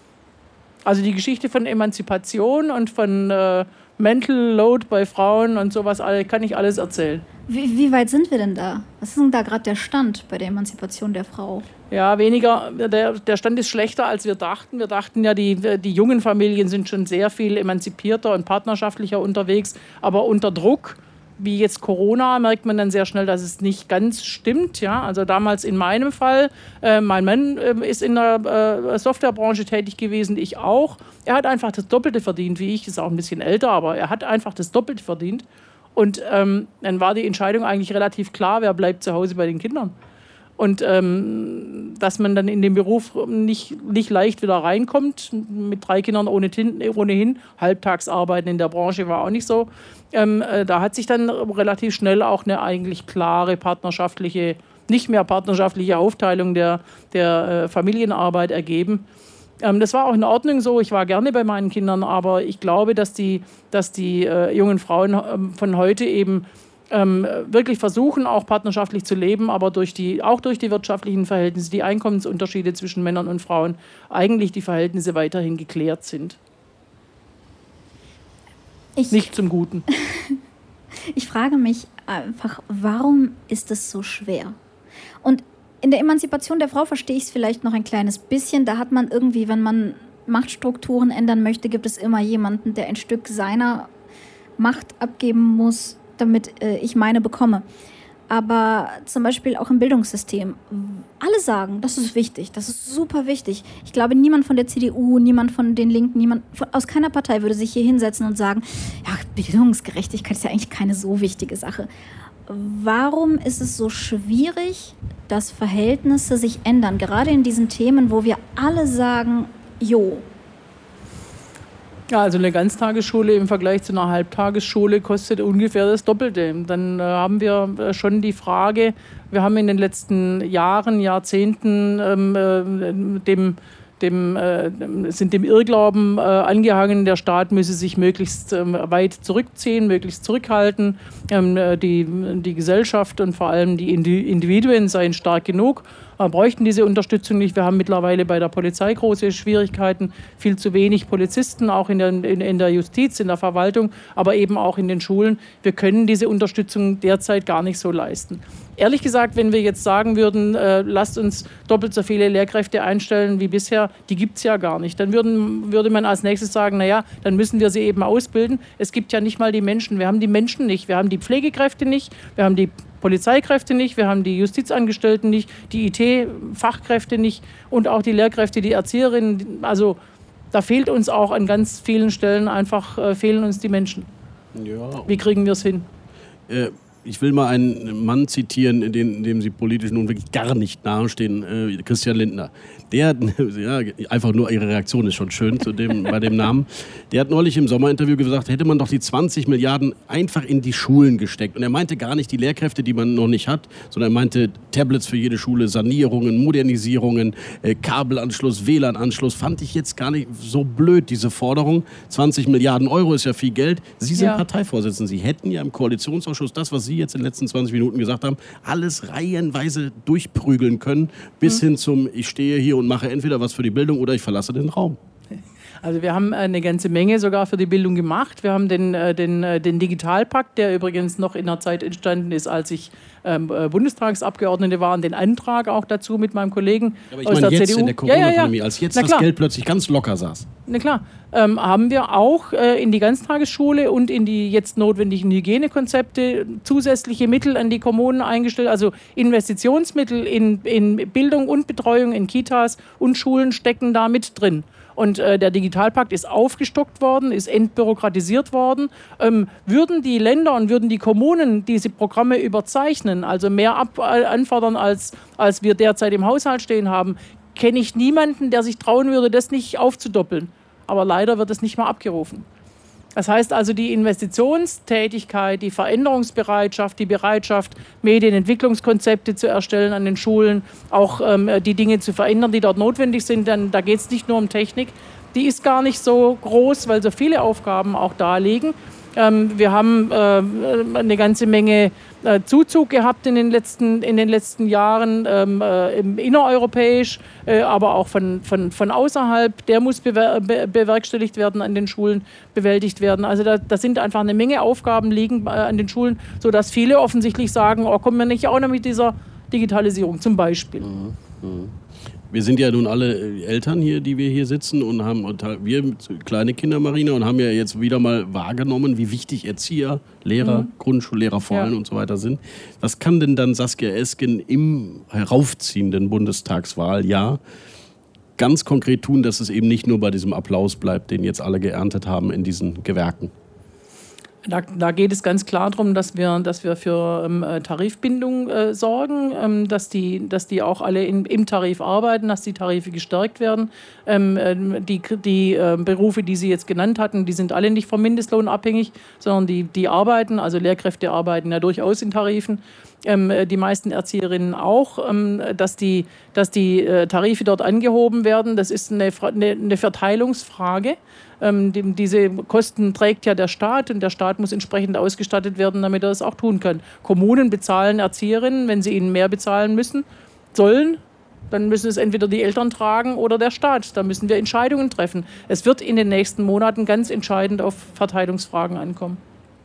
Also die Geschichte von Emanzipation und von äh, Mental Load bei Frauen und sowas kann ich alles erzählen. Wie, wie weit sind wir denn da? Was ist denn da gerade der Stand bei der Emanzipation der Frau? Ja, weniger. Der, der Stand ist schlechter, als wir dachten. Wir dachten ja, die, die jungen Familien sind schon sehr viel emanzipierter und partnerschaftlicher unterwegs. Aber unter Druck, wie jetzt Corona, merkt man dann sehr schnell, dass es nicht ganz stimmt. Ja? Also damals in meinem Fall, äh, mein Mann äh, ist in der äh, Softwarebranche tätig gewesen, ich auch. Er hat einfach das Doppelte verdient wie ich, ist auch ein bisschen älter, aber er hat einfach das Doppelte verdient. Und ähm, dann war die Entscheidung eigentlich relativ klar, wer bleibt zu Hause bei den Kindern. Und ähm, dass man dann in den Beruf nicht, nicht leicht wieder reinkommt, mit drei Kindern ohnehin, ohnehin. Halbtagsarbeiten in der Branche war auch nicht so. Ähm, äh, da hat sich dann relativ schnell auch eine eigentlich klare partnerschaftliche, nicht mehr partnerschaftliche Aufteilung der, der äh, Familienarbeit ergeben. Ähm, das war auch in Ordnung so, ich war gerne bei meinen Kindern, aber ich glaube, dass die, dass die äh, jungen Frauen äh, von heute eben ähm, wirklich versuchen, auch partnerschaftlich zu leben, aber durch die, auch durch die wirtschaftlichen Verhältnisse, die Einkommensunterschiede zwischen Männern und Frauen, eigentlich die Verhältnisse weiterhin geklärt sind. Ich, Nicht zum Guten. Ich frage mich einfach, warum ist es so schwer? Und in der Emanzipation der Frau verstehe ich es vielleicht noch ein kleines bisschen. Da hat man irgendwie, wenn man Machtstrukturen ändern möchte, gibt es immer jemanden, der ein Stück seiner Macht abgeben muss, damit äh, ich meine bekomme. Aber zum Beispiel auch im Bildungssystem. Alle sagen, das ist wichtig, das ist super wichtig. Ich glaube, niemand von der C D U, niemand von den Linken, niemand von, aus keiner Partei würde sich hier hinsetzen und sagen, ja, Bildungsgerechtigkeit ist ja eigentlich keine so wichtige Sache. Warum ist es so schwierig, dass Verhältnisse sich ändern, gerade in diesen Themen, wo wir alle sagen, jo. Ja, also eine Ganztagesschule im Vergleich zu einer Halbtagesschule kostet ungefähr das Doppelte. Dann äh, haben wir äh, schon die Frage, wir haben in den letzten Jahren, Jahrzehnten ähm, äh, dem, dem, äh, sind dem Irrglauben äh, angehangen, der Staat müsse sich möglichst äh, weit zurückziehen, möglichst zurückhalten. Ähm, die, die Gesellschaft und vor allem die Individuen seien stark genug. Wir bräuchten diese Unterstützung nicht. Wir haben mittlerweile bei der Polizei große Schwierigkeiten, viel zu wenig Polizisten, auch in der, in, in der Justiz, in der Verwaltung, aber eben auch in den Schulen. Wir können diese Unterstützung derzeit gar nicht so leisten. Ehrlich gesagt, wenn wir jetzt sagen würden, äh, lasst uns doppelt so viele Lehrkräfte einstellen wie bisher, die gibt es ja gar nicht. Dann würden, würde man als nächstes sagen, naja, dann müssen wir sie eben ausbilden. Es gibt ja nicht mal die Menschen. Wir haben die Menschen nicht. Wir haben die Pflegekräfte nicht. Wir haben die Polizeikräfte nicht, wir haben die Justizangestellten nicht, die I T-Fachkräfte nicht und auch die Lehrkräfte, die Erzieherinnen. Also da fehlt uns auch an ganz vielen Stellen einfach, äh, fehlen uns die Menschen. Ja. Wie kriegen wir es hin? Äh, ich will mal einen Mann zitieren, in dem, in dem Sie politisch nun wirklich gar nicht nahestehen, äh, Christian Lindner. Der, ja, einfach nur Ihre Reaktion ist schon schön zu dem, bei dem Namen. Der hat neulich im Sommerinterview gesagt, hätte man doch die zwanzig Milliarden einfach in die Schulen gesteckt. Und er meinte gar nicht die Lehrkräfte, die man noch nicht hat, sondern er meinte Tablets für jede Schule, Sanierungen, Modernisierungen, äh, Kabelanschluss, W L A N-Anschluss. Fand ich jetzt gar nicht so blöd, diese Forderung. zwanzig Milliarden Euro ist ja viel Geld. Sie sind ja Parteivorsitzende. Sie hätten ja im Koalitionsausschuss das, was Sie jetzt in den letzten zwanzig Minuten gesagt haben, alles reihenweise durchprügeln können, bis mhm. hin zum, ich stehe hier und mache entweder was für die Bildung oder ich verlasse den Raum. Also wir haben eine ganze Menge sogar für die Bildung gemacht. Wir haben den, den, den Digitalpakt, der übrigens noch in einer Zeit entstanden ist, als ich ähm, Bundestagsabgeordnete war, und den Antrag auch dazu mit meinem Kollegen Aber ich aus meine der jetzt C D U. In der Corona-Pandemie, ja, ja, ja. als jetzt das Geld plötzlich ganz locker saß. Na klar, ähm, haben wir auch äh, in die Ganztagesschule und in die jetzt notwendigen Hygienekonzepte zusätzliche Mittel an die Kommunen eingestellt, also Investitionsmittel in, in Bildung und Betreuung in Kitas und Schulen stecken da mit drin. Und äh, der Digitalpakt ist aufgestockt worden, ist entbürokratisiert worden. Ähm, würden die Länder und würden die Kommunen diese Programme überzeichnen, also mehr ab, äh, anfordern, als, als wir derzeit im Haushalt stehen haben, kenne ich niemanden, der sich trauen würde, das nicht aufzudoppeln. Aber leider wird es nicht mal abgerufen. Das heißt also, die Investitionstätigkeit, die Veränderungsbereitschaft, die Bereitschaft, Medienentwicklungskonzepte zu erstellen an den Schulen, auch ähm, die Dinge zu verändern, die dort notwendig sind, denn da geht es nicht nur um Technik, die ist gar nicht so groß, weil so viele Aufgaben auch da liegen. Ähm, wir haben äh, eine ganze Menge äh, Zuzug gehabt in den letzten, in den letzten Jahren, ähm, äh, im innereuropäisch, äh, aber auch von, von, von außerhalb. Der muss bewer be bewerkstelligt werden, an den Schulen bewältigt werden. Also da, da sind einfach eine Menge Aufgaben liegen äh, an den Schulen, sodass viele offensichtlich sagen, oh, kommen wir nicht auch noch mit dieser Digitalisierung zum Beispiel. Mhm. Mhm. Wir sind ja nun alle Eltern hier, die wir hier sitzen und haben, und wir kleine Kinder, Marina, und haben ja jetzt wieder mal wahrgenommen, wie wichtig Erzieher, Lehrer, mhm. Grundschullehrer vor allem ja. und so weiter sind. Was kann denn dann Saskia Esken im heraufziehenden Bundestagswahljahr ganz konkret tun, dass es eben nicht nur bei diesem Applaus bleibt, den jetzt alle geerntet haben in diesen Gewerken? Da, da geht es ganz klar darum, dass wir, dass wir für ähm, Tarifbindung äh, sorgen, ähm, dass, die, dass die auch alle in, im Tarif arbeiten, dass die Tarife gestärkt werden. Ähm, die die äh, Berufe, die Sie jetzt genannt hatten, die sind alle nicht vom Mindestlohn abhängig, sondern die, die arbeiten, also Lehrkräfte arbeiten ja durchaus in Tarifen. Ähm, die meisten Erzieherinnen auch, ähm, dass die, dass die äh, Tarife dort angehoben werden. Das ist eine, eine, eine Verteilungsfrage. Ähm, dem, diese Kosten trägt ja der Staat und der Staat muss entsprechend ausgestattet werden, damit er das auch tun kann. Kommunen bezahlen Erzieherinnen, wenn sie ihnen mehr bezahlen müssen, sollen, dann müssen es entweder die Eltern tragen oder der Staat. Da müssen wir Entscheidungen treffen. Es wird in den nächsten Monaten ganz entscheidend auf Verteilungsfragen ankommen.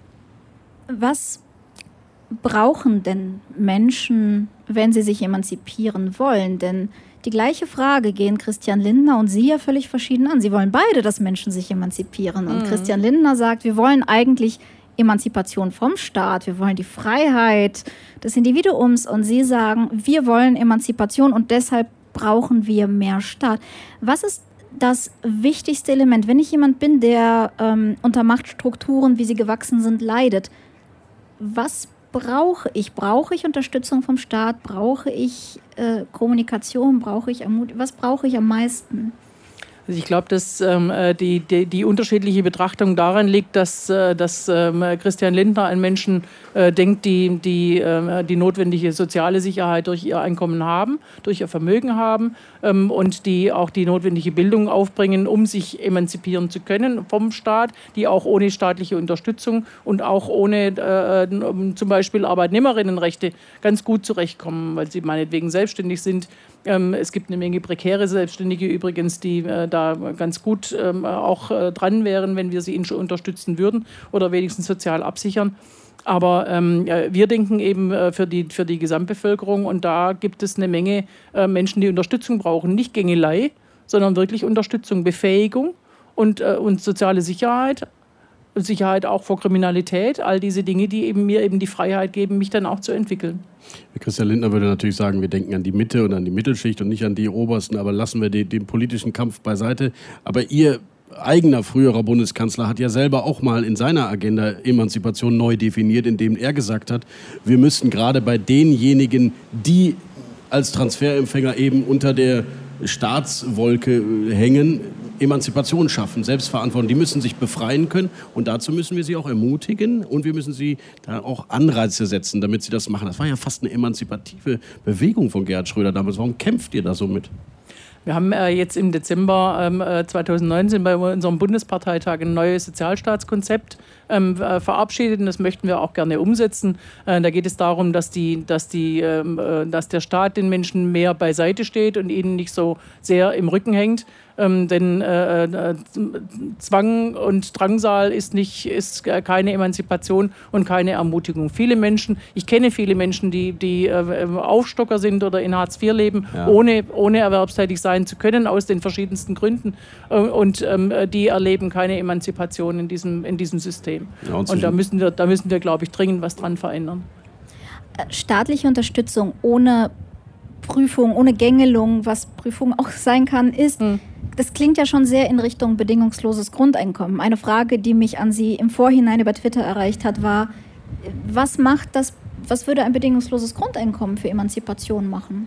Was brauchen denn Menschen, wenn sie sich emanzipieren wollen? Denn die gleiche Frage gehen Christian Lindner und Sie ja völlig verschieden an. Sie wollen beide, dass Menschen sich emanzipieren. Und mhm. Christian Lindner sagt, wir wollen eigentlich Emanzipation vom Staat, wir wollen die Freiheit des Individuums. Und Sie sagen, wir wollen Emanzipation und deshalb brauchen wir mehr Staat. Was ist das wichtigste Element, wenn ich jemand bin, der ähm, unter Machtstrukturen, wie sie gewachsen sind, leidet? Was brauche ich? Brauche ich Unterstützung vom Staat? Brauche ich äh, Kommunikation? Brauche ich Ermut- Was brauche ich am meisten? Also ich glaube, dass ähm, die, die, die unterschiedliche Betrachtung daran liegt, dass, äh, dass ähm, Christian Lindner an Menschen äh, denkt, die die, äh, die notwendige soziale Sicherheit durch ihr Einkommen haben, durch ihr Vermögen haben ähm, und die auch die notwendige Bildung aufbringen, um sich emanzipieren zu können vom Staat, die auch ohne staatliche Unterstützung und auch ohne äh, zum Beispiel Arbeitnehmerinnenrechte ganz gut zurechtkommen, weil sie meinetwegen selbstständig sind. Ähm, es gibt eine Menge prekäre Selbstständige übrigens, die äh, da ganz gut ähm, auch äh, dran wären, wenn wir sie unterstützen würden oder wenigstens sozial absichern. Aber ähm, wir denken eben äh, für, die, für die Gesamtbevölkerung und da gibt es eine Menge äh, Menschen, die Unterstützung brauchen. Nicht Gängelei, sondern wirklich Unterstützung, Befähigung und, äh, und soziale Sicherheit. Sicherheit auch vor Kriminalität, all diese Dinge, die eben mir eben die Freiheit geben, mich dann auch zu entwickeln. Christian Lindner würde natürlich sagen, wir denken an die Mitte und an die Mittelschicht und nicht an die Obersten, aber lassen wir den, den politischen Kampf beiseite. Aber Ihr eigener früherer Bundeskanzler hat ja selber auch mal in seiner Agenda Emanzipation neu definiert, indem er gesagt hat, wir müssen gerade bei denjenigen, die als Transferempfänger eben unter der Staatswolke hängen, Emanzipation schaffen, Selbstverantwortung. Die müssen sich befreien können und dazu müssen wir sie auch ermutigen und wir müssen sie da auch Anreize setzen, damit sie das machen. Das war ja fast eine emanzipative Bewegung von Gerhard Schröder damals. Warum kämpft ihr da so mit? Wir haben äh, jetzt im Dezember ähm, zweitausendneunzehn bei unserem Bundesparteitag ein neues Sozialstaatskonzept ähm, äh, verabschiedet und das möchten wir auch gerne umsetzen. Äh, da geht es darum, dass, die, dass, die, äh, dass der Staat den Menschen mehr beiseite steht und ihnen nicht so sehr im Rücken hängt. Ähm, denn äh, äh, Zwang und Drangsal ist, nicht, ist keine Emanzipation und keine Ermutigung. Viele Menschen, ich kenne viele Menschen, die, die äh, Aufstocker sind oder in Hartz vier leben, ja. ohne, ohne erwerbstätig sein zu können, aus den verschiedensten Gründen. Äh, und ähm, die erleben keine Emanzipation in diesem, in diesem System. Ja, und und da müssen wir, da müssen wir, glaube ich, dringend was dran verändern. Staatliche Unterstützung ohne Prüfung, ohne Gängelung, was Prüfung auch sein kann, ist, hm. das klingt ja schon sehr in Richtung bedingungsloses Grundeinkommen. Eine Frage, die mich an Sie im Vorhinein über Twitter erreicht hat, war, was macht das, was würde ein bedingungsloses Grundeinkommen für Emanzipation machen?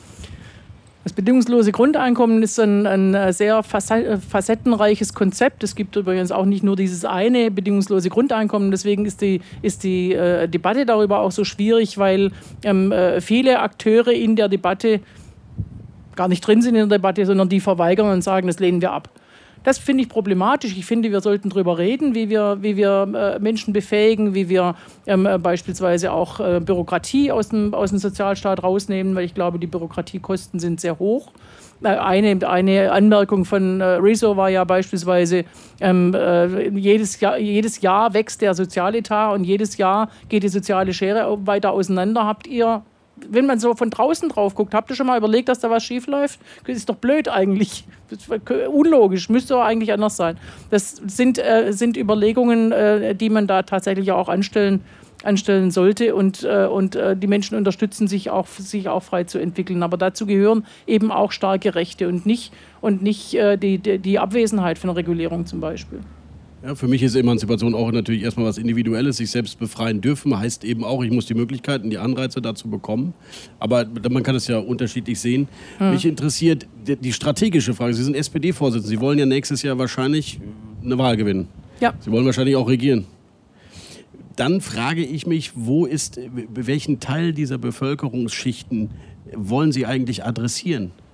Das bedingungslose Grundeinkommen ist ein, ein sehr facettenreiches Konzept. Es gibt übrigens auch nicht nur dieses eine bedingungslose Grundeinkommen. Deswegen ist die, ist die äh, Debatte darüber auch so schwierig, weil ähm, äh, viele Akteure in der Debatte gar nicht drin sind in der Debatte, sondern die verweigern und sagen, das lehnen wir ab. Das finde ich problematisch. Ich finde, wir sollten darüber reden, wie wir, wie wir äh, Menschen befähigen, wie wir ähm, äh, beispielsweise auch äh, Bürokratie aus dem, aus dem Sozialstaat rausnehmen, weil ich glaube, die Bürokratiekosten sind sehr hoch. Äh, eine, eine Anmerkung von äh, Rezo war ja beispielsweise, ähm, äh, jedes, Jahr, jedes Jahr wächst der Sozialetat und jedes Jahr geht die soziale Schere weiter auseinander. Habt ihr, wenn man so von draußen drauf guckt, habt ihr schon mal überlegt, dass da was schief läuft? Das ist doch blöd eigentlich. Das ist unlogisch, müsste doch eigentlich anders sein. Das sind, äh, sind Überlegungen, äh, die man da tatsächlich auch anstellen, anstellen sollte und, äh, und äh, die Menschen unterstützen, sich auch, sich auch frei zu entwickeln. Aber dazu gehören eben auch starke Rechte und nicht, und nicht äh, die, die, die Abwesenheit von Regulierung zum Beispiel. Ja, für mich ist Emanzipation auch natürlich erstmal was Individuelles. Sich selbst befreien dürfen heißt eben auch, ich muss die Möglichkeiten, die Anreize dazu bekommen. Aber man kann es ja unterschiedlich sehen. Hm. Mich interessiert die strategische Frage. Sie sind S P D-Vorsitzender. Sie wollen ja nächstes Jahr wahrscheinlich eine Wahl gewinnen. Ja. Sie wollen wahrscheinlich auch regieren. Dann frage ich mich, wo ist, welchen Teil dieser Bevölkerungsschichten wollen Sie eigentlich adressieren?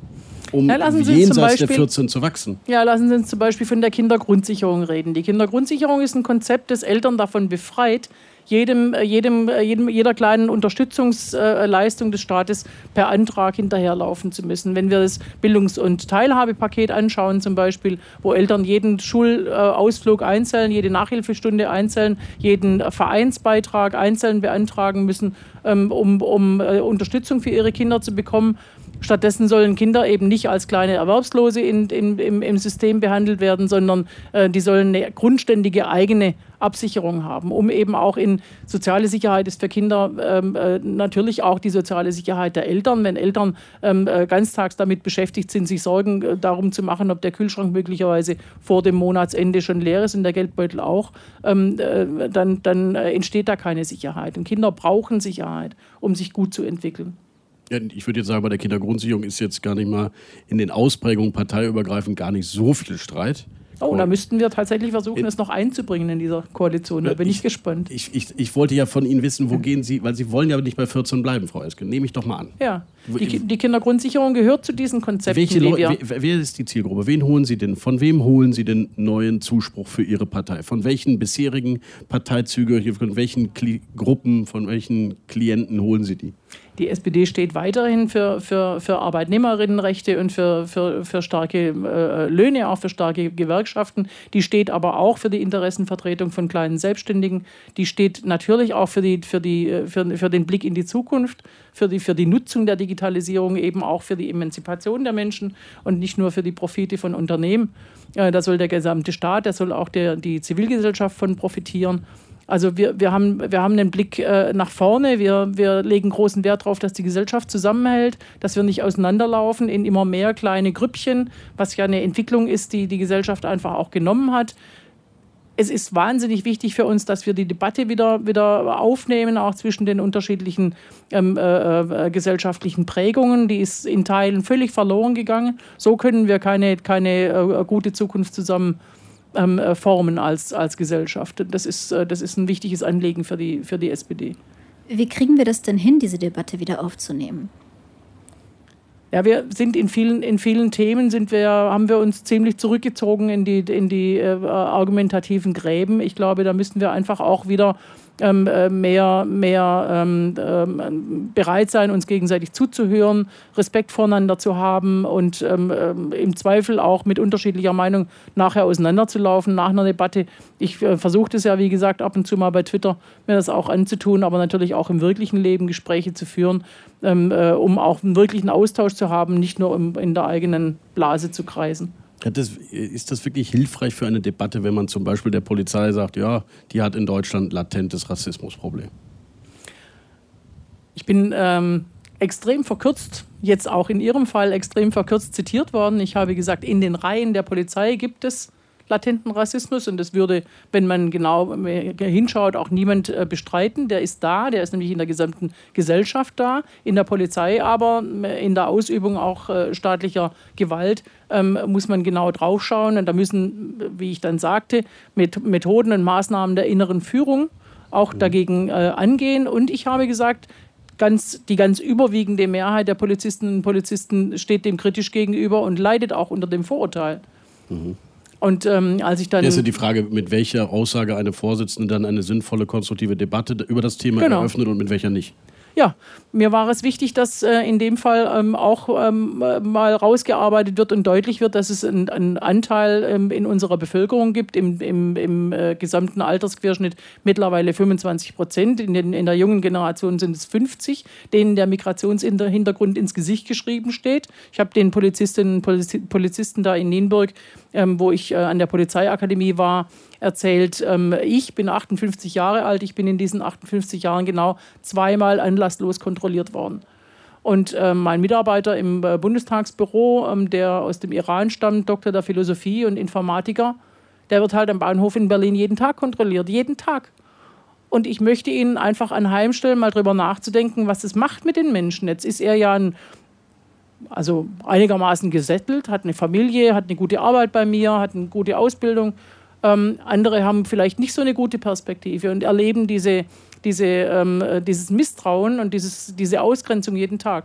um ja, jenseits Beispiel, der vierzehn zu wachsen. Ja, lassen Sie uns zum Beispiel von der Kindergrundsicherung reden. Die Kindergrundsicherung ist ein Konzept, das Eltern davon befreit, jedem, jedem, jedem, jeder kleinen Unterstützungsleistung des Staates per Antrag hinterherlaufen zu müssen. Wenn wir das Bildungs- und Teilhabepaket anschauen zum Beispiel, wo Eltern jeden Schulausflug einzeln, jede Nachhilfestunde einzeln, jeden Vereinsbeitrag einzeln beantragen müssen, um, um Unterstützung für ihre Kinder zu bekommen. Stattdessen sollen Kinder eben nicht als kleine Erwerbslose in, in, im, im System behandelt werden, sondern äh, die sollen eine grundständige eigene Absicherung haben, um eben auch in soziale Sicherheit ist für Kinder ähm, äh, natürlich auch die soziale Sicherheit der Eltern. Wenn Eltern ähm, äh, ganztags damit beschäftigt sind, sich Sorgen äh, darum zu machen, ob der Kühlschrank möglicherweise vor dem Monatsende schon leer ist und der Geldbeutel auch, ähm, äh, dann, dann äh, entsteht da keine Sicherheit. Und Kinder brauchen Sicherheit, um sich gut zu entwickeln. Ja, ich würde jetzt sagen, bei der Kindergrundsicherung ist jetzt gar nicht mal in den Ausprägungen parteiübergreifend gar nicht so viel Streit. Oh, da müssten wir tatsächlich versuchen, es noch einzubringen in dieser Koalition. Da bin ich, ich gespannt. Ich, ich, ich wollte ja von Ihnen wissen, wo gehen Sie, weil Sie wollen ja nicht bei vierzehn bleiben, Frau Elske. Nehme ich doch mal an. Ja, die, die Kindergrundsicherung gehört zu diesen Konzepten. Welche Leute, wer, wer ist die Zielgruppe? Wen holen Sie denn? Von wem holen Sie den neuen Zuspruch für Ihre Partei? Von welchen bisherigen Parteizügern, von welchen Kli- Gruppen, von welchen Klienten holen Sie die? Die S P D steht weiterhin für, für, für Arbeitnehmerinnenrechte und für, für, für starke äh, Löhne, auch für starke Gewerkschaften. Die steht aber auch für die Interessenvertretung von kleinen Selbstständigen. Die steht natürlich auch für, die, für, die, für, für den Blick in die Zukunft, für die, für die Nutzung der Digitalisierung, eben auch für die Emanzipation der Menschen und nicht nur für die Profite von Unternehmen. Äh, da soll der gesamte Staat, da soll auch der, die Zivilgesellschaft von profitieren. Also wir, wir, haben, wir haben einen Blick äh, nach vorne, wir, wir legen großen Wert darauf, dass die Gesellschaft zusammenhält, dass wir nicht auseinanderlaufen in immer mehr kleine Grüppchen, was ja eine Entwicklung ist, die die Gesellschaft einfach auch genommen hat. Es ist wahnsinnig wichtig für uns, dass wir die Debatte wieder, wieder aufnehmen, auch zwischen den unterschiedlichen ähm, äh, gesellschaftlichen Prägungen. Die ist in Teilen völlig verloren gegangen. So können wir keine, keine äh, gute Zukunft zusammen Ähm, formen als, als Gesellschaft. Das ist, äh, das ist ein wichtiges Anliegen für die, für die S P D. Wie kriegen wir das denn hin, diese Debatte wieder aufzunehmen? Ja, wir sind in vielen, in vielen Themen sind wir, haben wir uns ziemlich zurückgezogen in die, in die äh, argumentativen Gräben. Ich glaube, da müssen wir einfach auch wieder ähm, mehr, mehr ähm, ähm, bereit sein, uns gegenseitig zuzuhören, Respekt voreinander zu haben und ähm, im Zweifel auch mit unterschiedlicher Meinung nachher auseinanderzulaufen nach einer Debatte. Ich äh, versuche das ja, wie gesagt, ab und zu mal bei Twitter mir das auch anzutun, aber natürlich auch im wirklichen Leben Gespräche zu führen, ähm, äh, um auch einen wirklichen Austausch zu haben, nicht nur um in der eigenen Blase zu kreisen. Das, ist das wirklich hilfreich für eine Debatte, wenn man zum Beispiel der Polizei sagt, ja, die hat in Deutschland latentes Rassismusproblem? Ich bin ähm, extrem verkürzt, jetzt auch in Ihrem Fall extrem verkürzt zitiert worden. Ich habe gesagt, in den Reihen der Polizei gibt es latenten Rassismus und das würde, wenn man genau hinschaut, auch niemand äh, bestreiten. Der ist da, der ist nämlich in der gesamten Gesellschaft da, in der Polizei, aber in der Ausübung auch äh, staatlicher Gewalt ähm, muss man genau draufschauen und da müssen, wie ich dann sagte, mit Methoden und Maßnahmen der inneren Führung auch dagegen äh, angehen und ich habe gesagt, Ganz, die ganz überwiegende Mehrheit der Polizistinnen und Polizisten steht dem kritisch gegenüber und leidet auch unter dem Vorurteil. Mhm. Und ähm, als ich dann... Das ist ja die Frage, mit welcher Aussage eine Vorsitzende dann eine sinnvolle, konstruktive Debatte über das Thema genau. eröffnet und mit welcher nicht. Ja, mir war es wichtig, dass äh, in dem Fall ähm, auch ähm, mal rausgearbeitet wird und deutlich wird, dass es einen, einen Anteil ähm, in unserer Bevölkerung gibt, im, im, im äh, gesamten Altersquerschnitt mittlerweile fünfundzwanzig Prozent. In, den, in der jungen Generation sind es fünfzig, denen der Migrationshintergrund ins Gesicht geschrieben steht. Ich habe den Polizistinnen und Polizisten da in Nienburg, ähm, wo ich äh, an der Polizeiakademie war, erzählt, ähm, ich bin achtundfünfzig Jahre alt, ich bin in diesen achtundfünfzig Jahren genau zweimal anlasslos kontrolliert worden. Und ähm, mein Mitarbeiter im äh, Bundestagsbüro, ähm, der aus dem Iran stammt, Doktor der Philosophie und Informatiker, der wird halt am Bahnhof in Berlin jeden Tag kontrolliert, jeden Tag. Und ich möchte Ihnen einfach anheimstellen, mal drüber nachzudenken, was das macht mit den Menschen. Jetzt ist er ja ein also einigermaßen gesettelt, hat eine Familie, hat eine gute Arbeit bei mir, hat eine gute Ausbildung. Ähm, andere haben vielleicht nicht so eine gute Perspektive und erleben diese, diese, ähm, dieses Misstrauen und dieses, diese Ausgrenzung jeden Tag.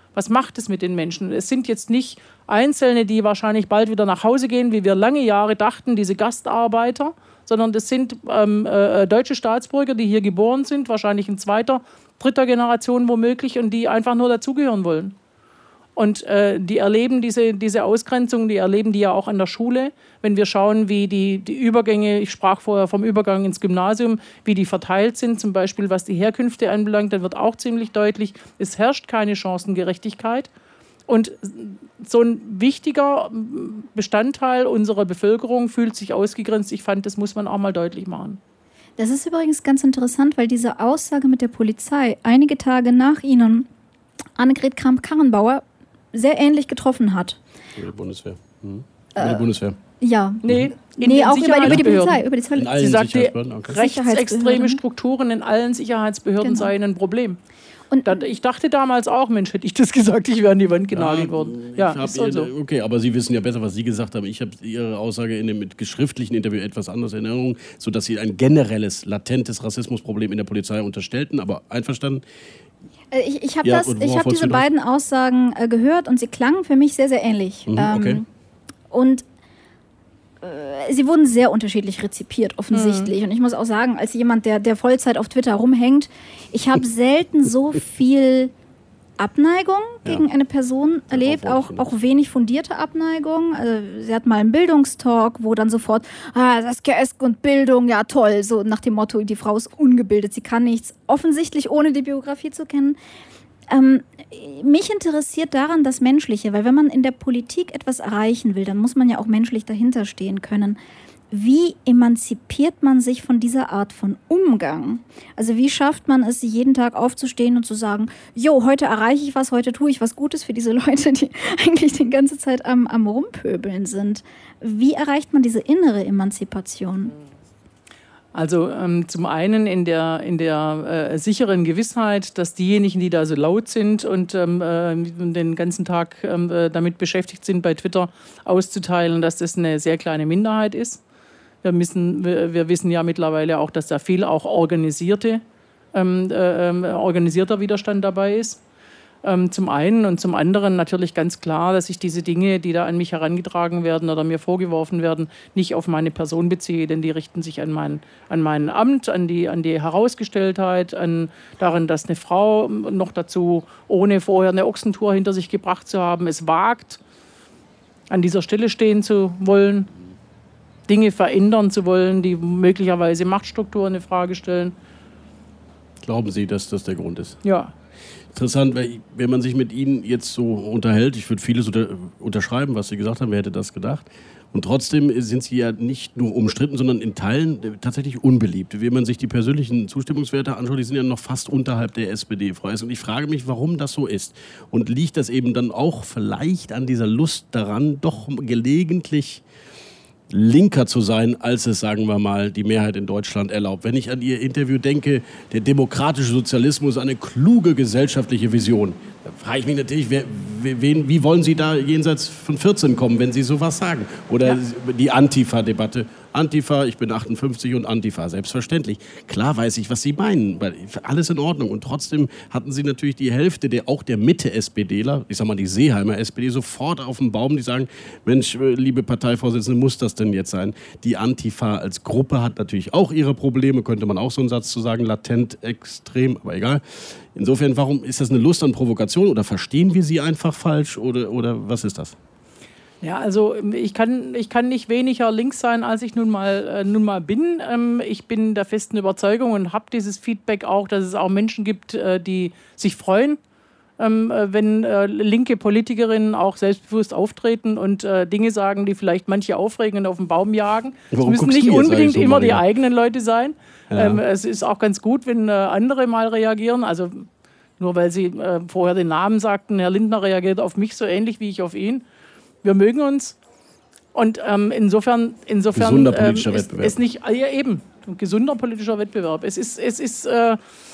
Was macht es mit den Menschen? Es sind jetzt nicht Einzelne, die wahrscheinlich bald wieder nach Hause gehen, wie wir lange Jahre dachten, diese Gastarbeiter, sondern das sind ähm, äh, deutsche Staatsbürger, die hier geboren sind, wahrscheinlich in zweiter, dritter Generation womöglich und die einfach nur dazugehören wollen. Und äh, die erleben diese, diese Ausgrenzung, die erleben die ja auch an der Schule. Wenn wir schauen, wie die, die Übergänge, ich sprach vorher vom Übergang ins Gymnasium, wie die verteilt sind, zum Beispiel was die Herkünfte anbelangt, dann wird auch ziemlich deutlich, es herrscht keine Chancengerechtigkeit. Und so ein wichtiger Bestandteil unserer Bevölkerung fühlt sich ausgegrenzt. Ich fand, das muss man auch mal deutlich machen. Das ist übrigens ganz interessant, weil diese Aussage mit der Polizei einige Tage nach Ihnen Annegret Kramp-Karrenbauer sehr ähnlich getroffen hat. Über die Bundeswehr. Mhm. Über die äh, Bundeswehr. Ja. Nee, nee auch über, über die Polizei. Über die in allen Sie sagte, okay. rechtsextreme Strukturen in allen Sicherheitsbehörden genau. seien ein Problem. Und ich dachte damals auch, Mensch, hätte ich das gesagt, ich wäre an die Wand genagelt ja, worden. Ja, ist ihr, so. Okay, aber Sie wissen ja besser, was Sie gesagt haben. Ich habe Ihre Aussage in dem mit geschriftlichen Interview etwas anders in Erinnerung, sodass Sie ein generelles, latentes Rassismusproblem in der Polizei unterstellten, aber einverstanden. Ich, ich habe ja, hab diese beiden Aussagen äh, gehört und sie klangen für mich sehr, sehr ähnlich. Mhm, okay. ähm, und äh, sie wurden sehr unterschiedlich rezipiert, offensichtlich. Mhm. Und ich muss auch sagen, als jemand, der, der Vollzeit auf Twitter rumhängt, ich habe selten so viel Abneigung ja. gegen eine Person erlebt, auch, auch wenig fundierte Abneigung. Also, sie hat mal einen Bildungstalk, wo dann sofort, ah, Saskia Esken und Bildung, ja toll, so nach dem Motto, die Frau ist ungebildet, sie kann nichts, offensichtlich ohne die Biografie zu kennen. Ähm, mich interessiert daran das Menschliche, weil wenn man in der Politik etwas erreichen will, dann muss man ja auch menschlich dahinter stehen können. Wie emanzipiert man sich von dieser Art von Umgang? Also wie schafft man es, jeden Tag aufzustehen und zu sagen, jo, heute erreiche ich was, heute tue ich was Gutes für diese Leute, die eigentlich die ganze Zeit am, am Rumpöbeln sind. Wie erreicht man diese innere Emanzipation? Also ähm, zum einen in der, in der äh, sicheren Gewissheit, dass diejenigen, die da so laut sind und ähm, äh, den ganzen Tag ähm, äh, damit beschäftigt sind, bei Twitter auszuteilen, dass das eine sehr kleine Minderheit ist. Wir, müssen, wir, wir wissen ja mittlerweile auch, dass da viel auch organisierte, ähm, äh, organisierter Widerstand dabei ist. Ähm, zum einen und zum anderen natürlich ganz klar, dass ich diese Dinge, die da an mich herangetragen werden oder mir vorgeworfen werden, nicht auf meine Person beziehe, denn die richten sich an mein, an mein Amt, an die, an die Herausgestelltheit, an daran, dass eine Frau noch dazu, ohne vorher eine Ochsentour hinter sich gebracht zu haben, es wagt, an dieser Stelle stehen zu wollen, Dinge verändern zu wollen, die möglicherweise Machtstrukturen in Frage stellen. Glauben Sie, dass das der Grund ist? Ja. Interessant, weil wenn man sich mit Ihnen jetzt so unterhält, ich würde vieles unter, unterschreiben, was Sie gesagt haben, wer hätte das gedacht? Und trotzdem sind Sie ja nicht nur umstritten, sondern in Teilen tatsächlich unbeliebt. Wenn man sich die persönlichen Zustimmungswerte anschaut, die sind ja noch fast unterhalb der S P D, Frau Esken. Und ich frage mich, warum das so ist. Und liegt das eben dann auch vielleicht an dieser Lust daran, doch gelegentlich linker zu sein, als es, sagen wir mal, die Mehrheit in Deutschland erlaubt. Wenn ich an Ihr Interview denke, der demokratische Sozialismus, eine kluge gesellschaftliche Vision, da frage ich mich natürlich, wer, wen, wie wollen Sie da jenseits von vierzehn kommen, wenn Sie sowas sagen? Oder ja. die Antifa-Debatte. Antifa, ich bin achtundfünfzig und Antifa, selbstverständlich. Klar weiß ich, was Sie meinen, weil alles in Ordnung. Und trotzdem hatten Sie natürlich die Hälfte der, auch der Mitte-SPDler, ich sag mal die Seeheimer S P D, sofort auf dem Baum, die sagen, Mensch, liebe Parteivorsitzende, muss das denn jetzt sein? Die Antifa als Gruppe hat natürlich auch ihre Probleme, könnte man auch so einen Satz zu sagen, latent extrem, aber egal. Insofern, warum ist das eine Lust an Provokation oder verstehen wir sie einfach falsch oder, oder was ist das? Ja, also ich kann, ich kann nicht weniger links sein, als ich nun mal, äh, nun mal bin. Ähm, ich bin der festen Überzeugung und habe dieses Feedback auch, dass es auch Menschen gibt, äh, die sich freuen, ähm, äh, wenn äh, linke Politikerinnen auch selbstbewusst auftreten und äh, Dinge sagen, die vielleicht manche aufregen und auf den Baum jagen. Es müssen nicht unbedingt so, immer die eigenen Leute sein. Ja. Ähm, es ist auch ganz gut, wenn äh, andere mal reagieren. Also nur weil Sie äh, vorher den Namen sagten, Herr Lindner reagiert auf mich so ähnlich wie ich auf ihn. Wir mögen uns und ähm, insofern, insofern gesunder politischer ähm, ist, Wettbewerb. ist nicht, ja eben, ein gesunder politischer Wettbewerb. Es ist, es ist, äh,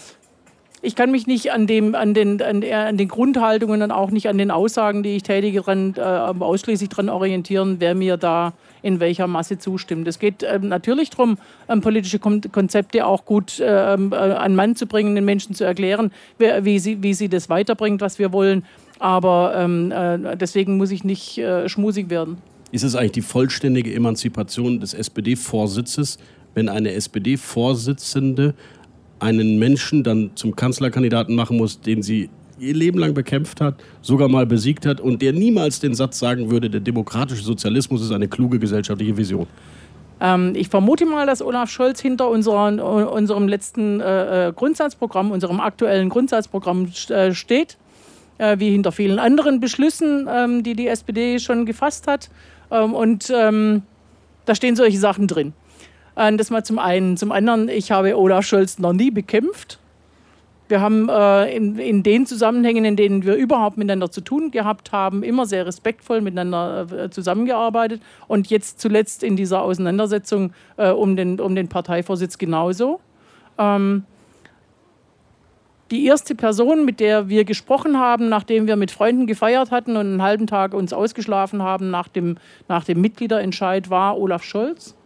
ich kann mich nicht an, dem, an, den, an, der, an den Grundhaltungen und auch nicht an den Aussagen, die ich tätige, dran, äh, ausschließlich daran orientieren, wer mir da in welcher Masse zustimmt. Es geht ähm, natürlich darum, ähm, politische Kon- Konzepte auch gut ähm, äh, an Mann zu bringen, den Menschen zu erklären, wie, wie, sie, wie sie das weiterbringt, was wir wollen. Aber ähm, äh, deswegen muss ich nicht äh, schmusig werden. Ist es eigentlich die vollständige Emanzipation des S P D-Vorsitzes, wenn eine S P D-Vorsitzende einen Menschen dann zum Kanzlerkandidaten machen muss, den sie ihr Leben lang bekämpft hat, sogar mal besiegt hat und der niemals den Satz sagen würde, der demokratische Sozialismus ist eine kluge gesellschaftliche Vision? Ähm, ich vermute mal, dass Olaf Scholz hinter unserer, unserem letzten äh, Grundsatzprogramm, unserem aktuellen Grundsatzprogramm äh, steht, äh, wie hinter vielen anderen Beschlüssen, ähm, die die S P D schon gefasst hat. Ähm, und ähm, da stehen solche Sachen drin. Äh, das mal zum einen. Zum anderen, ich habe Olaf Scholz noch nie bekämpft. Wir haben äh, in, in den Zusammenhängen, in denen wir überhaupt miteinander zu tun gehabt haben, immer sehr respektvoll miteinander äh, zusammengearbeitet. Und jetzt zuletzt in dieser Auseinandersetzung äh, um, den, um den Parteivorsitz genauso. Ähm, die erste Person, mit der wir gesprochen haben, nachdem wir mit Freunden gefeiert hatten und einen halben Tag uns ausgeschlafen haben nach dem, nach dem Mitgliederentscheid, war Olaf Scholz.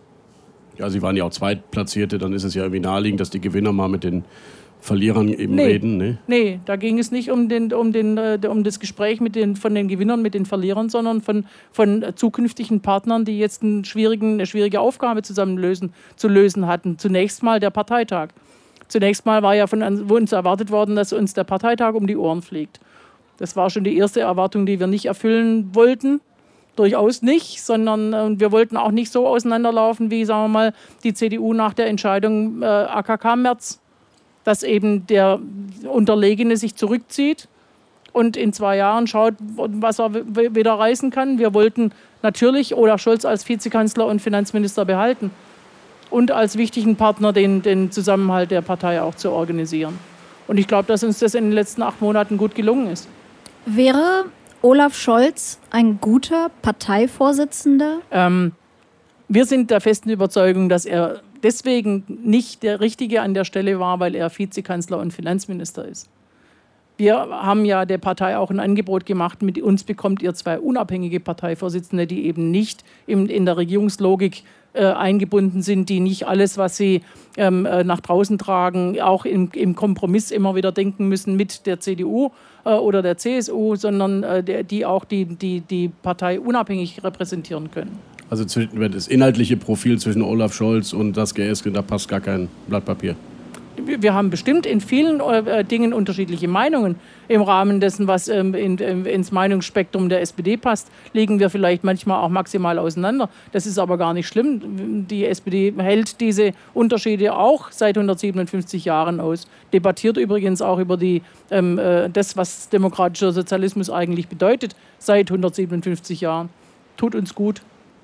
Ja, Sie waren ja auch Zweitplatzierte, dann ist es ja irgendwie naheliegend, dass die Gewinner mal mit den Verlierern eben nee, reden. Ne? Nee, da ging es nicht um, den, um, den, um das Gespräch mit den, von den Gewinnern mit den Verlierern, sondern von, von zukünftigen Partnern, die jetzt einen schwierigen, eine schwierige Aufgabe zusammen lösen, zu lösen hatten. Zunächst mal der Parteitag. Zunächst mal war ja von uns erwartet worden, dass uns der Parteitag um die Ohren fliegt. Das war schon die erste Erwartung, die wir nicht erfüllen wollten. Durchaus nicht, sondern äh, wir wollten auch nicht so auseinanderlaufen, wie, sagen wir mal, die C D U nach der Entscheidung äh, A K K-März, dass eben der Unterlegene sich zurückzieht und in zwei Jahren schaut, was er w- wieder reißen kann. Wir wollten natürlich Olaf Scholz als Vizekanzler und Finanzminister behalten und als wichtigen Partner den, den Zusammenhalt der Partei auch zu organisieren. Und ich glaube, dass uns das in den letzten acht Monaten gut gelungen ist. Wäre Olaf Scholz ein guter Parteivorsitzender? Ähm, wir sind der festen Überzeugung, dass er deswegen nicht der Richtige an der Stelle war, weil er Vizekanzler und Finanzminister ist. Wir haben ja der Partei auch ein Angebot gemacht, mit uns bekommt ihr zwei unabhängige Parteivorsitzende, die eben nicht in, in der Regierungslogik äh, eingebunden sind, die nicht alles, was sie ähm, äh, nach draußen tragen, auch im, im Kompromiss immer wieder denken müssen mit der C D U äh, oder der C S U, sondern äh, der, die auch die, die, die Partei unabhängig repräsentieren können. Also das inhaltliche Profil zwischen Olaf Scholz und Saskia Esken, da passt gar kein Blatt Papier. Wir haben bestimmt in vielen äh, Dingen unterschiedliche Meinungen. Im Rahmen dessen, was ähm, in, in, ins Meinungsspektrum der S P D passt, liegen wir vielleicht manchmal auch maximal auseinander. Das ist aber gar nicht schlimm. Die S P D hält diese Unterschiede auch seit hundertsiebenundfünfzig Jahren aus. Debattiert übrigens auch über die, ähm, äh, das, was demokratischer Sozialismus eigentlich bedeutet, seit hundertsiebenundfünfzig Jahren. Tut uns gut.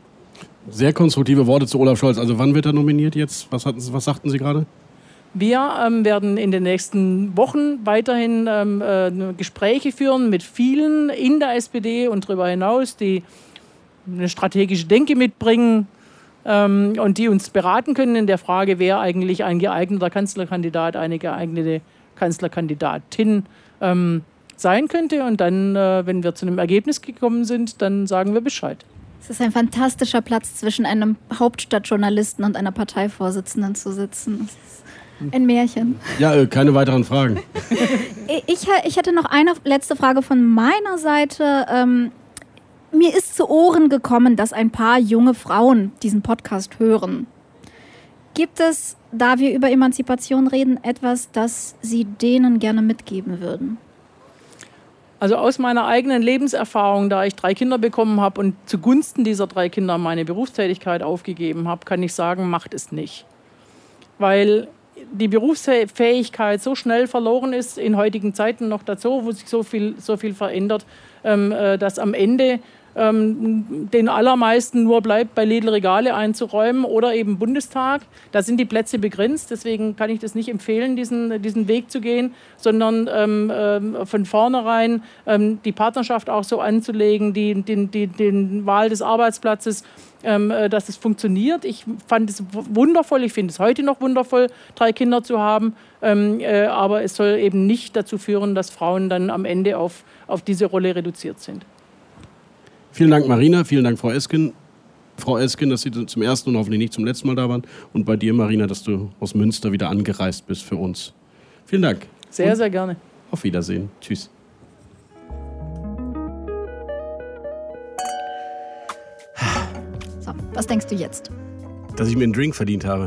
Sehr konstruktive Worte zu Olaf Scholz. Also wann wird er nominiert jetzt? Was, hatten, was sagten Sie gerade? Wir ähm, werden in den nächsten Wochen weiterhin ähm, äh, Gespräche führen mit vielen in der S P D und darüber hinaus, die eine strategische Denke mitbringen ähm, und die uns beraten können in der Frage, wer eigentlich ein geeigneter Kanzlerkandidat, eine geeignete Kanzlerkandidatin ähm, sein könnte. Und dann, äh, wenn wir zu einem Ergebnis gekommen sind, dann sagen wir Bescheid. Es ist ein fantastischer Platz, zwischen einem Hauptstadtjournalisten und einer Parteivorsitzenden zu sitzen. Ein Märchen. Ja, äh, keine weiteren Fragen. Ich, ich hätte noch eine letzte Frage von meiner Seite. Ähm, mir ist zu Ohren gekommen, dass ein paar junge Frauen diesen Podcast hören. Gibt es, da wir über Emanzipation reden, etwas, das Sie denen gerne mitgeben würden? Also aus meiner eigenen Lebenserfahrung, da ich drei Kinder bekommen habe und zugunsten dieser drei Kinder meine Berufstätigkeit aufgegeben habe, kann ich sagen, macht es nicht. Weil die Berufsfähigkeit so schnell verloren ist, in heutigen Zeiten noch dazu, wo sich so viel, so viel verändert, ähm, äh, dass am Ende ähm, den allermeisten nur bleibt, bei Lidl Regale einzuräumen oder eben Bundestag. Da sind die Plätze begrenzt, deswegen kann ich das nicht empfehlen, diesen, diesen Weg zu gehen, sondern ähm, ähm, von vornherein ähm, die Partnerschaft auch so anzulegen, die, die, die, die Wahl des Arbeitsplatzes, ähm, äh, dass es funktioniert. Ich fand es wundervoll, ich finde es heute noch wundervoll, drei Kinder zu haben, ähm, äh, aber es soll eben nicht dazu führen, dass Frauen dann am Ende auf, auf diese Rolle reduziert sind. Vielen Dank, Marina. Vielen Dank, Frau Esken. Frau Esken, dass Sie zum ersten und hoffentlich nicht zum letzten Mal da waren. Und bei dir, Marina, dass du aus Münster wieder angereist bist für uns. Vielen Dank. Sehr, und sehr gerne. Auf Wiedersehen. Tschüss. Was denkst du jetzt? Dass ich mir einen Drink verdient habe.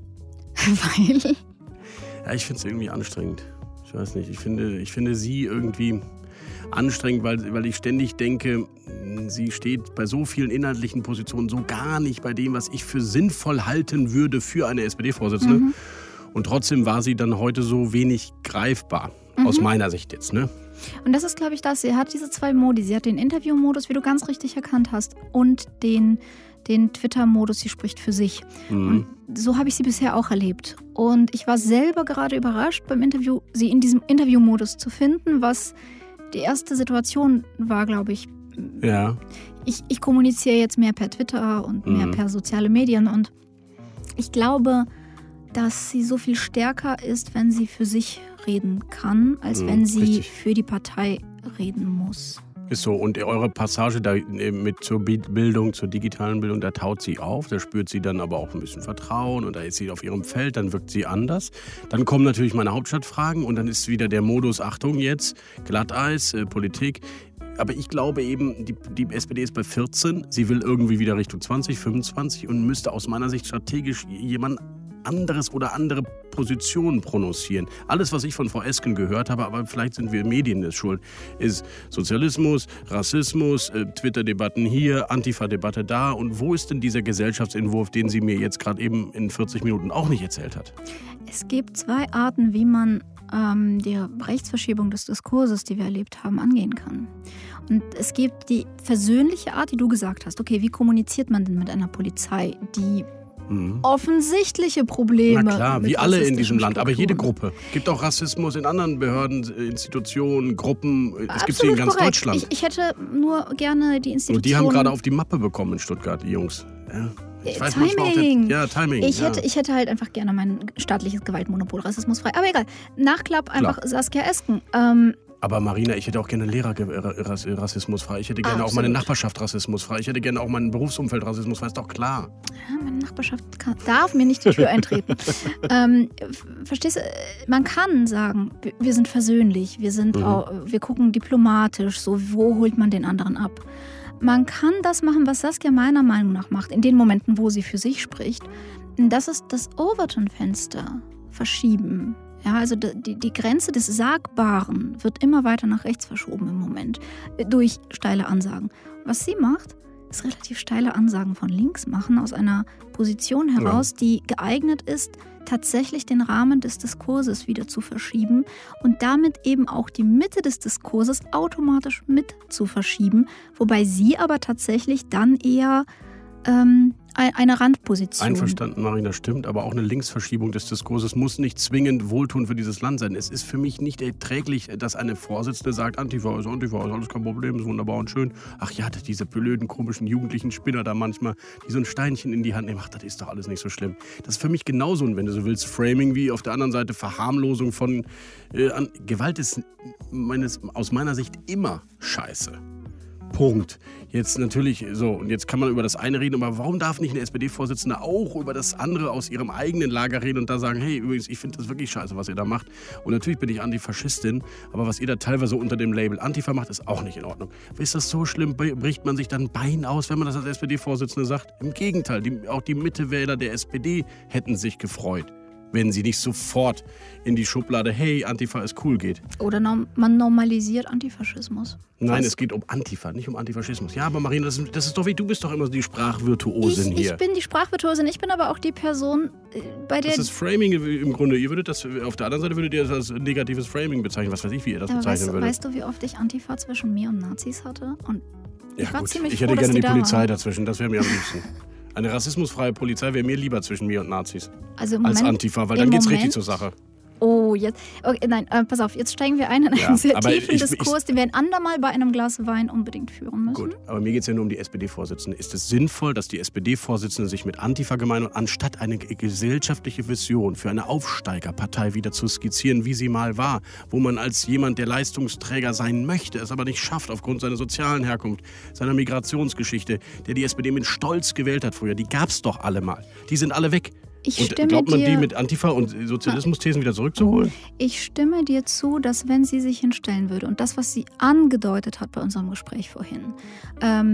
Weil? Ja, ich finde es irgendwie anstrengend. Ich weiß nicht, ich finde, ich finde sie irgendwie anstrengend, weil, weil ich ständig denke, sie steht bei so vielen inhaltlichen Positionen so gar nicht bei dem, was ich für sinnvoll halten würde für eine S P D-Vorsitzende. Mhm. Und trotzdem war sie dann heute so wenig greifbar, mhm. aus meiner Sicht jetzt, ne? Und das ist, glaube ich, das. Sie hat diese zwei Modi. Sie hat den Interview-Modus, wie du ganz richtig erkannt hast, und den, den Twitter-Modus, sie spricht für sich. Mhm. Und so habe ich sie bisher auch erlebt. Und ich war selber gerade überrascht beim Interview, sie in diesem Interview-Modus zu finden, was die erste Situation war, glaube ich. Ja. Ich, ich kommuniziere jetzt mehr per Twitter und mehr mhm. per soziale Medien. Und ich glaube, dass sie so viel stärker ist, wenn sie für sich reden kann, als mhm, wenn sie richtig. für die Partei reden muss. Ist so. Und eure Passage da mit zur Bildung, zur digitalen Bildung, da taut sie auf, da spürt sie dann aber auch ein bisschen Vertrauen und da ist sie auf ihrem Feld, dann wirkt sie anders. Dann kommen natürlich meine Hauptstadtfragen und dann ist wieder der Modus, Achtung jetzt, Glatteis, äh, Politik. Aber ich glaube eben, die, die S P D ist bei vierzehn, sie will irgendwie wieder Richtung zwanzig, fünfundzwanzig und müsste aus meiner Sicht strategisch jemand anderes oder andere Positionen prononcieren. Alles, was ich von Frau Esken gehört habe, aber vielleicht sind wir Medien das schuld, ist Sozialismus, Rassismus, äh, Twitter-Debatten hier, Antifa-Debatte da. Und wo ist denn dieser Gesellschaftsentwurf, den sie mir jetzt gerade eben in vierzig Minuten auch nicht erzählt hat? Es gibt zwei Arten, wie man ähm, die Rechtsverschiebung des Diskurses, die wir erlebt haben, angehen kann. Und es gibt die versöhnliche Art, die du gesagt hast. Okay, wie kommuniziert man denn mit einer Polizei, die Mhm. offensichtliche Probleme. Na klar, wie alle in diesem Land, aber jede Gruppe. Es gibt auch Rassismus in anderen Behörden, Institutionen, Gruppen. Es gibt sie in ganz korrekt. Deutschland. Ich, ich hätte nur gerne die Institutionen. Und die haben gerade auf die Mappe bekommen in Stuttgart, die Jungs. Ja. Ich weiß Timing. Den, ja, Timing. Ich, ja. hätte, ich hätte halt einfach gerne mein staatliches Gewaltmonopol rassismusfrei. Aber egal. Nachklapp einfach Klar. Saskia Esken. Ähm, Aber Marina, ich hätte auch gerne Lehrer rassismusfrei. Ich hätte gerne Absolut. auch meine Nachbarschaft rassismusfrei. Ich hätte gerne auch mein Berufsumfeld rassismusfrei. Ist doch klar. Ja, meine Nachbarschaft kann, darf mir nicht die Tür eintreten. ähm, verstehst du? Man kann sagen, wir sind versöhnlich. Wir, sind mhm. auch, wir gucken diplomatisch. So, wo holt man den anderen ab? Man kann das machen, was Saskia meiner Meinung nach macht, in den Momenten, wo sie für sich spricht. Das ist das Overton-Fenster verschieben. Ja, also die, die Grenze des Sagbaren wird immer weiter nach rechts verschoben im Moment durch steile Ansagen. Was sie macht, ist relativ steile Ansagen von links machen, aus einer Position heraus, ja. die geeignet ist, tatsächlich den Rahmen des Diskurses wieder zu verschieben und damit eben auch die Mitte des Diskurses automatisch mit zu verschieben, wobei sie aber tatsächlich dann eher ähm, eine Randposition. Einverstanden, Marina, stimmt, aber auch eine Linksverschiebung des Diskurses muss nicht zwingend wohltuend für dieses Land sein. Es ist für mich nicht erträglich, dass eine Vorsitzende sagt, Antifa ist Antifa, ist alles kein Problem, ist wunderbar und schön. Ach ja, diese blöden, komischen, jugendlichen Spinner da manchmal, die so ein Steinchen in die Hand nehmen, ach, das ist doch alles nicht so schlimm. Das ist für mich genauso, wenn du so willst, Framing wie auf der anderen Seite Verharmlosung von äh, an, Gewalt ist meines, aus meiner Sicht immer scheiße. Punkt. Jetzt natürlich so, und jetzt kann man über das eine reden, aber warum darf nicht eine S P D-Vorsitzende auch über das andere aus ihrem eigenen Lager reden und da sagen, hey, übrigens, ich finde das wirklich scheiße, was ihr da macht. Und natürlich bin ich Antifaschistin, aber was ihr da teilweise unter dem Label Antifa macht, ist auch nicht in Ordnung. Ist das so schlimm? Bricht man sich dann ein Bein aus, wenn man das als S P D-Vorsitzende sagt? Im Gegenteil, die, auch die Mittewähler der S P D hätten sich gefreut, wenn sie nicht sofort in die Schublade, hey, Antifa ist cool, geht. Oder no- man normalisiert Antifaschismus. Nein, Was? es geht um Antifa, nicht um Antifaschismus. Ja, aber Marina, das ist, das ist doch wie, du bist doch immer die Sprachvirtuosin ich, hier. Ich bin die Sprachvirtuosin, ich bin aber auch die Person, bei der... Das ist Framing im Grunde. Ihr würdet das, auf der anderen Seite würdet ihr das als negatives Framing bezeichnen. Was weiß ich, wie ihr das aber bezeichnen weißt, würdet. Weißt du, wie oft ich Antifa zwischen mir und Nazis hatte? Und ich ja, war gut. ziemlich Ich hätte froh, gerne die, die Polizei da dazwischen, das wäre mir am liebsten. Eine rassismusfreie Polizei wäre mir lieber zwischen mir und Nazis. Also im als Moment, Antifa, weil dann geht's Moment, richtig zur Sache. Oh, jetzt. Okay, nein, äh, pass auf, jetzt steigen wir ein in einen ja, sehr tiefen ich, Diskurs, ich, den wir ein andermal bei einem Glas Wein unbedingt führen müssen. Gut, aber mir geht es ja nur um die S P D-Vorsitzende. Ist es sinnvoll, dass die S P D-Vorsitzende sich mit Antifa gemein und anstatt eine gesellschaftliche Vision für eine Aufsteigerpartei wieder zu skizzieren, wie sie mal war, wo man als jemand, der Leistungsträger sein möchte, es aber nicht schafft aufgrund seiner sozialen Herkunft, seiner Migrationsgeschichte, der die S P D mit Stolz gewählt hat früher, die gab es doch alle mal. Die sind alle weg. Ich und stimme glaubt man, dir, die mit Antifa und Sozialismus-Thesen wieder zurückzuholen? Ich stimme dir zu, dass wenn sie sich hinstellen würde und das, was sie angedeutet hat bei unserem Gespräch vorhin, ähm,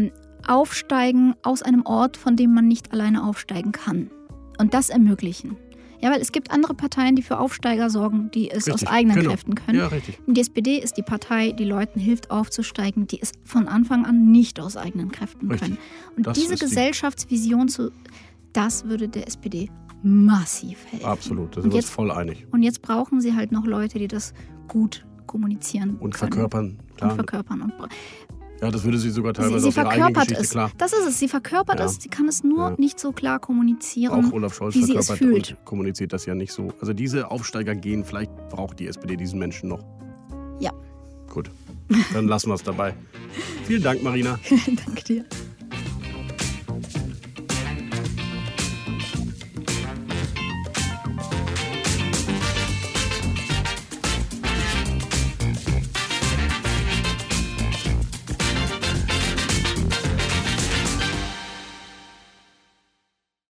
Aufsteigen aus einem Ort, von dem man nicht alleine aufsteigen kann. Und das ermöglichen. Ja, weil es gibt andere Parteien, die für Aufsteiger sorgen, die es richtig, aus eigenen genau. Kräften können. Ja, richtig. Die S P D ist die Partei, die Leuten hilft aufzusteigen, die es von Anfang an nicht aus eigenen Kräften richtig. können. Und das diese Gesellschaftsvision, zu, das würde der S P D massiv helfen. Absolut, da sind wir uns voll einig. Und jetzt brauchen sie halt noch Leute, die das gut kommunizieren und können. verkörpern. Klar. Und verkörpern. Und ja, das würde sie sogar teilweise sie, sie auf ihre eigene Geschichte, es. klar. Das ist es, sie verkörpert ja. es, sie kann es nur ja. nicht so klar kommunizieren, auch Olaf Scholz wie sie es fühlt. Und kommuniziert das ja nicht so. Also diese Aufsteiger gehen, vielleicht braucht die S P D diesen Menschen noch. Ja. Gut, dann lassen wir es dabei. Vielen Dank, Marina. Danke dir.